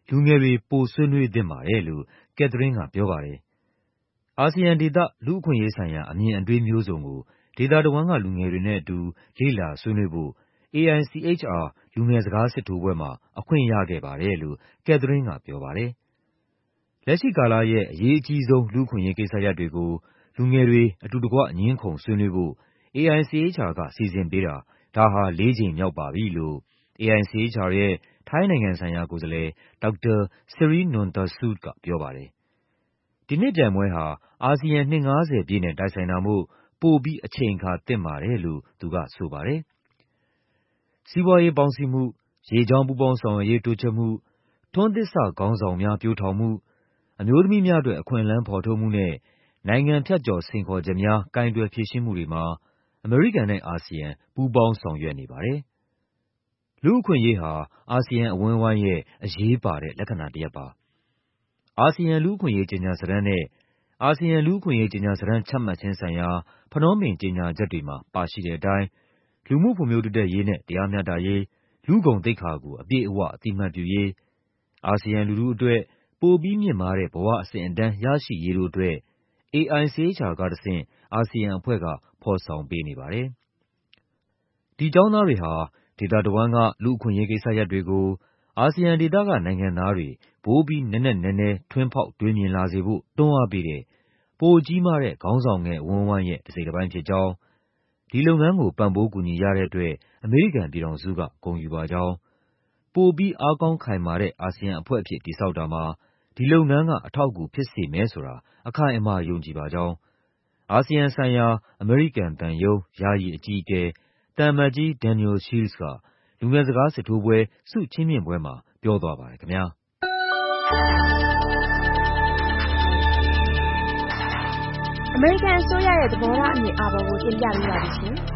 လူငယ်တွေပိုဆွေးနွေးသင့်ပါတယ်လို့ Catherine ကပြောပါတယ်။ အာဆီယံဒေသလူ့အခွင့်အရေးဆိုင်ရာအမြင်အတွေးမျိုးစုံကိုဒေသတဝန်းကလူငယ်တွေနဲ့အတူလေ့လာဆွေးနွေးဖို့ AICHR လူငယ်စကားစစ်ထိုးပွဲမှာအခွင့်ရခဲ့ပါတယ်လို့ Catherine ကပြောပါတယ်။လက်ရှိကာလရဲ့အရေးအကြီးဆုံးလူ့အခွင့်အရေးကိစ္စရပ်တွေကိုလူငယ်တွေအတူတကွငြင်းခုန်ဆွေးနွေးဖို့ AICHR ကစီစဉ်ပေးတာဒါဟာ4 ကြိမ်မြောက်ပါပြီလို့ AICHR ရဲ့ထိုင်းနိုင်ငံဆိုင်ရာကိုယ်စားလှယ် ဒေါက်တာ Siri Nontasoot ကပြောပါတယ်။ဒီနှစ်ပြိုင်ပွဲဟာအာဆီယံနှစ်50ပြည့်နဲ့တိုက်ဆိုင်တာမို့ပိုပြီးအချိန်အခါသင့်ပါတယ်လို့သူကဆိုပါတယ်။စီးပွားရေးပေါင်းစည်းမှု၊ရေကြောင်းပူးပေါင်းဆောင်ရွက်ရေးတိုးချဲ့မှု၊ထွန်းသစ်စခေါင်းဆောင်များပျိုးထောင်မှု၊အမျိုးသမီးများအတွက်အခွင့်အလမ်းဖော်ထုတ်မှုနဲ့နိုင်ငံဖြတ်ကျော်စိန်ခေါ်ချက်များကိုင်တွယ်ဖြေရှင်းမှုတွေမှာအမေရိကန်နဲ့အာဆီယံပူးပေါင်းဆောင်ရွက်နေပါတယ်။လူ့အခွင့်အရေးဟာအာဆီယံအဝန်းအဝိုင်းရဲ့အရေးပါတဲ့လက္ခဏာတစ်ရပ်ပါ။အာဆီယံလူ့အခွင့်အရေးကြေညာစာတမ်းနဲ့အာဆီယံလူ့အခွင့်အရေးကြေညာစာတမ်းချမှတ်ခြင်းဆိုင်ရာဖနွမ်းပင်ကြေညာချက်တွေမှာပါရှိတဲ့အတိုင်းလူမှုဖွံ့ဖြိုးတိုးတက်ရေးနဲ့တရားမျှတရေး၊လူ့ဂုဏ်သိက္ခာကိုအပြည့်အဝအသိအမှတ်ပြုရေး၊အာဆီယံလူထုအတွက်ပိုပြီးမြင့်မားတဲ့ဘဝအဆင့်အတန်းရရှိရေးတို့အတွက် AICHR ကတဆင့်အာဆီယံအဖွဲ့ကဖော်ဆောင်ပေးနေပါတယ်။ဒီကျောင်းသားတွေဟာဒေသတဝန်းကလူ့အခွင့်အရေးကိစ္စရပ်တွေကိုအာဆီယံဒေသကနိုင်ငံသားတွေပိုပြီးနက်နက်နဲနဲထွန်းဖောက်တွေးမြင်လာစေဖို့တွန်းအားပေးတဲ့ပိုကြီးမားတဲ့ခေါင်းဆောင်ငယ်အဝန်းအဝိုင်းရဲ့တစိတ်တပိုင်းဖြစ်ကြောင်းဒီလုပ်ငန်းကိုပံ့ပိုးကူညီရတဲ့အတွက်အမေရိကန်ပြည်ထောင်စုကဂုဏ်ယူပါကြောင်းပိုပြီးအားကောင်းခိုင်မာတဲ့အာဆီယံအဖွဲ့အဖြစ်တည်ဆောက်တာမှာဒီလုပ်ငန်းကအထောက်အကူဖြစ်စေမယ်ဆိုတာအခိုင်အမာယုံကြည်ပါကြောင်းအာဆီယံဆိုင်ရာအမေရိကန်သံရုံးယာယီအကြီးအကဲသံအမတ်ကြီး Daniel Shields ကလူငယ်စကားစစ်ထိုးပွဲဆုချီးမြှင့်ပွဲမှာပြောသွားပါတယ်ခင်ဗျာ။အမေရိကန်အစိုးရရဲ့သဘောထားအမြင်အာဘော်ကိုတင်ပြပေးပါမယ်ရှင်။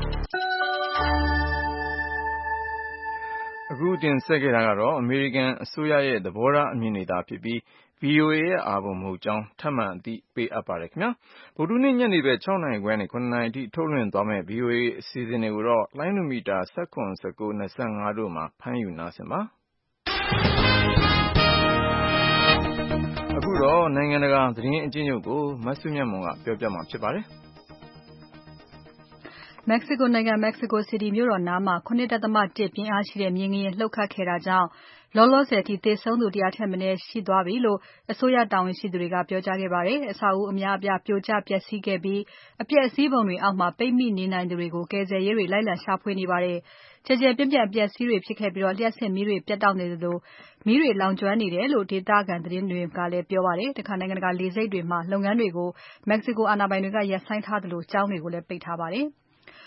အခုတင်ဆက်ခဲ့တာကတော့အမေရိကန်အစိုးရရဲ့သဘောထားအမြင်တွေသာဖြစ်ပြီး VOA ရဲ့အာဘော်မဟုတ်ကြောင်းထပ်မံအသိပေးအပ်ပါတယ်ခင်ဗျာဗုဒ္ဓနေ့ညနေဘက်6 နာရီခွဲနဲ့9 နာရီအထိထုတ်လွှင့်သွားမယ့် VOA အစီအစဉ်တွေကိုတော့လိုင်းနိုမီတာ17 19 25တို့မှာဖမ်းယူနားဆင်ပါအခုတော့နိုင်ငံတကာသတင်းအကျဉ်းချုပ်ကိုမဆုမြတ်မွန်ကပြောပြမှာဖြစ်ပါတယ်မက္ကဆီကိုနိုင်ငံမက္ကဆီကိုစီတီမြို့တော်နားမှာ 7.1 ပြင်းအားရှိတဲ့မြေငလျင်လှုပ်ခတ်ခဲ့တာကြောင့်လောလောဆယ်အထိသေဆုံးသူ100 ထက်မနည်းရှိသွားပြီလို့အစိုးရတာဝန်ရှိသူတွေကပြောကြားခဲ့ပါတယ်။အဆောက်အဦးအများအပြားပြိုကျပျက်စီးခဲ့ပြီးအပျက်အစီးပုံတွေအောက်မှာပိတ်မိနေနိုင်သူတွေကိုကယ်ဆယ်ရေးတွေလိုက်လံရှာဖွေနေပါတယ်။ကျယ်ကျယ်ပြန့်ပြန့်အပျက်အစီးတွေဖြစ်ခဲ့ပြီးလျှပ်စစ်မီးတွေပြတ်တောက်နေသလိုမီးတွေလောင်ကျွမ်းနေတယ်လို့ဒေသခံသတင်းတွေကလည်းပြောပါတယ်။တခါနိုင်ငံတကာလေဆိပ်တွေမှာလုပ်ငန်းတွေကိုမက္ကဆီကိုအာဏာပိုင်တွေကရပ်ဆိုင်းထားသလိုကျောင်းတွေကိုလည်းပိတ်ထားပါတယ်။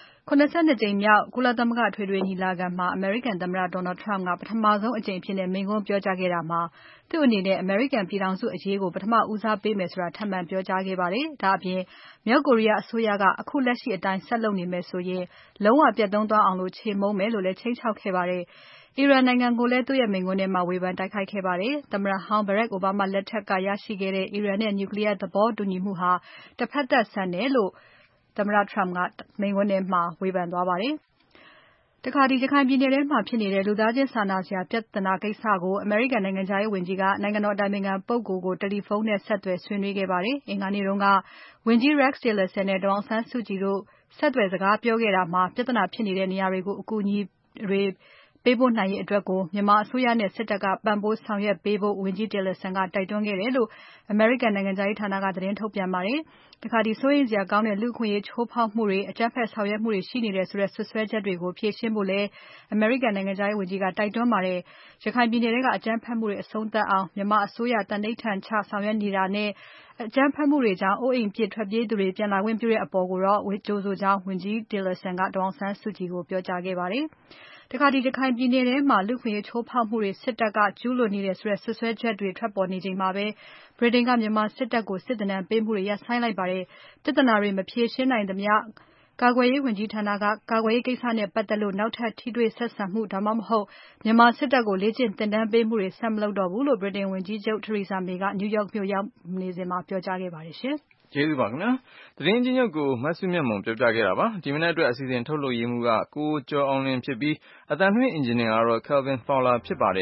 82 ကြိမ်မြောက်ကုလသမဂ္ဂအထွေထွေညီလာခံမှာအမေရိကန်သမ္မတ Donald Trump ကပထမဆုံးအကြိမ်အဖြစ်မိန့်ခွန်းပြောကြားခဲ့တာမှာသူ့အနေနဲ့အမေရိကန်ပြည်ထောင်စုအရေးကိုပထမဦးစားပေးမယ်ဆိုတာထပ်မံပြောကြားခဲ့ပါတယ်။ဒါအပြင်မြောက်ကိုရီးယားအစိုးရကအခုလက်ရှိအတိုင်းဆက်လုပ်နေမယ်ဆိုရင်လုံးဝပြတ်သုံးသွားအောင်ချေမှုန်းမယ်လို့လည်းခြိမ်းခြောက်ခဲ့ပါတယ်။အီရန်နိုင်ငံကိုလည်းသူ့ရဲ့မိန့်ခွန်းထဲမှာဝေဖန်တိုက်ခိုက်ခဲ့ပါတယ်။သမ္မတဟောင်း Barack Obama လက်ထက်ကရရှိခဲ့တဲ့အီရန်နဲ့နျူကလ িয়ার သဘောတူညီမှုဟာတစ်ဖက်သက်ဆန်တယ်လို့သမ္မတ Trump ကမိန့်ခွန်းထဲမှာဝေဖန်သွားပါတယ်။တခါရခိုင်ပြည်နယ်ထဲမှာဖြစ်နေတဲ့လူသားချင်းစာနာစရာပြဿနာကိစ္စကိုအမေရိကန်နိုင်ငံခြားရေးဝန်ကြီးကနိုင်ငံတော်အတိုင်ပင်ခံပုဂ္ဂိုလ်ကိုတယ်လီဖုန်းနဲ့ဆက်သွယ်ဆွေးနွေးခဲ့ပါတယ်။အင်္ဂါနေ့တုန်းကဝန်ကြီး Rex Tillerson နဲ့ဒေါ်အောင်ဆန်းစုကြည်တို့ဆက်သွယ်စကားပြောခဲ့တာမှာပြဿနာဖြစ်နေတဲ့နေရာတွေကိုအကူအညီတွေပေးပို့နိုင်ရေးအတွက်ကိုမြန်မာအစိုးရနဲ့စစ်တပ်ကပံ့ပိုးဆောင်ရွက်ပေးဖို့ဝန်ကြီး Tillerson ကတိုက်တွန်းခဲ့တယ်လို့အမေရိကန်နိုင်ငံခြားရေးဌာနကသတင်းထုတ်ပြန်ပါတယ်။တခါစိုးရိမ်စရာကောင်းတဲ့လူ့အခွင့်အရေးချိုးဖောက်မှုတွေအကြမ်းဖက်ဆောင်ရွက်မှုတွေရှိနေတယ်ဆိုတဲ့ဆွဆွဲချက်တွေကိုဖြေရှင်းဖို့လည်းအမေရိကန်နိုင်ငံခြားရေးဝန်ကြီးကတိုက်တွန်းပါတယ်။ရခိုင်ပြည်နယ်ကအကြမ်းဖက်မှုတွေအဆုံးသတ်အောင်မြန်မာအစိုးရတန်ဋိဌာန်ချဆောင်ရွက်နေတာနဲ့အကြမ်းဖက်မှုတွေကြောင့်အိုးအိမ်ပြစ်ထွက်ပြေးသူတွေပြန်လာခွင့်ပြုတဲ့အပေါ်ကိုတော့ကြိုဆိုကြောင်းဝန်ကြီး Tillerson ကဒေါ်အောင်ဆန်းစုကြည်ကိုပြောကြားခဲ့ပါတယ်။တခါရခိုင်ပြည်နယ်ထဲမှာလူ့အခွင့်အရေးချိုးဖောက်မှုတွေစစ်တပ်ကကျူးလွန်နေတယ်ဆိုတဲ့ဆွဆွဲချက်တွေထွက်ပေါ်နေချိန်မှာပဲဗြိတိန်ကမြန်မာစစ်တပ်ကိုစစ်ဒဏ်ပေးမှုတွေရပ်ဆိုင်းလိုက်ပါတယ်။ပြဿနာတွေမဖြေရှင်းနိုင်သမျှကာကွယ်ရေးဝန်ကြီးဌာနကကာကွယ်ရေးကိစ္စနဲ့ပတ်သက်လို့နောက်ထပ်ထိတွေ့ဆက်ဆံမှုဒါမှမဟုတ်မြန်မာစစ်တပ်ကိုလေ့ကျင့်သင်တန်းပေးမှုတွေဆက်မလုပ်တော့ဘူးလို့ဗြိတိန်ဝန်ကြီးချုပ် Theresa May က New York မြို့ရောက်နေစဉ်မှာပြောကြားခဲ့ပါတယ်ရှင်။ကျေးဇူးပါခင်ဗျာသတင်းချင်းချုပ်ကိုမဆုမြတ်မွန်ပြောပြခဲ့တာပါဒီမနက်အတွက်အစီအစဉ်ထုတ်လုပ်ရေးမှူးကကိုကျော်အောင်လင်းဖြစ်ပြီးအသံလွှင့်အင်ဂျင်နီယာကတော့ Kelvin Fowler ဖြစ်ပါတယ်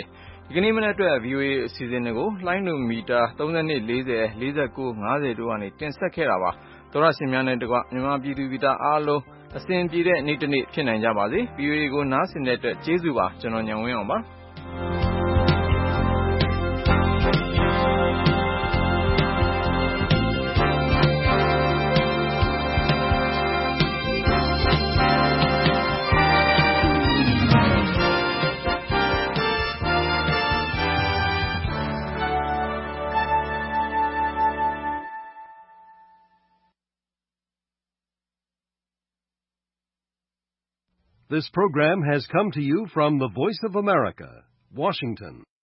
ဒီကနေ့မနက်အတွက် VOA အစီအစဉ်တွေကိုလှိုင်းလိုမီတာ32 40 49 50တို့ကနေတင်ဆက်ခဲ့တာပါသောရရှင်များနဲ့တကွမြန်မာပြည်သူပြည်သားအားလုံးအစဉ်ပြေတဲ့နေ့တစ်နေ့ဖြစ်နိုင်ကြပါစေ VOA ကိုနားဆင်တဲ့အတွက်ကျေးဇူးပါကျွန်တော်ညံဝင်းအောင်ပါ This program has come to you from the Voice of America, Washington.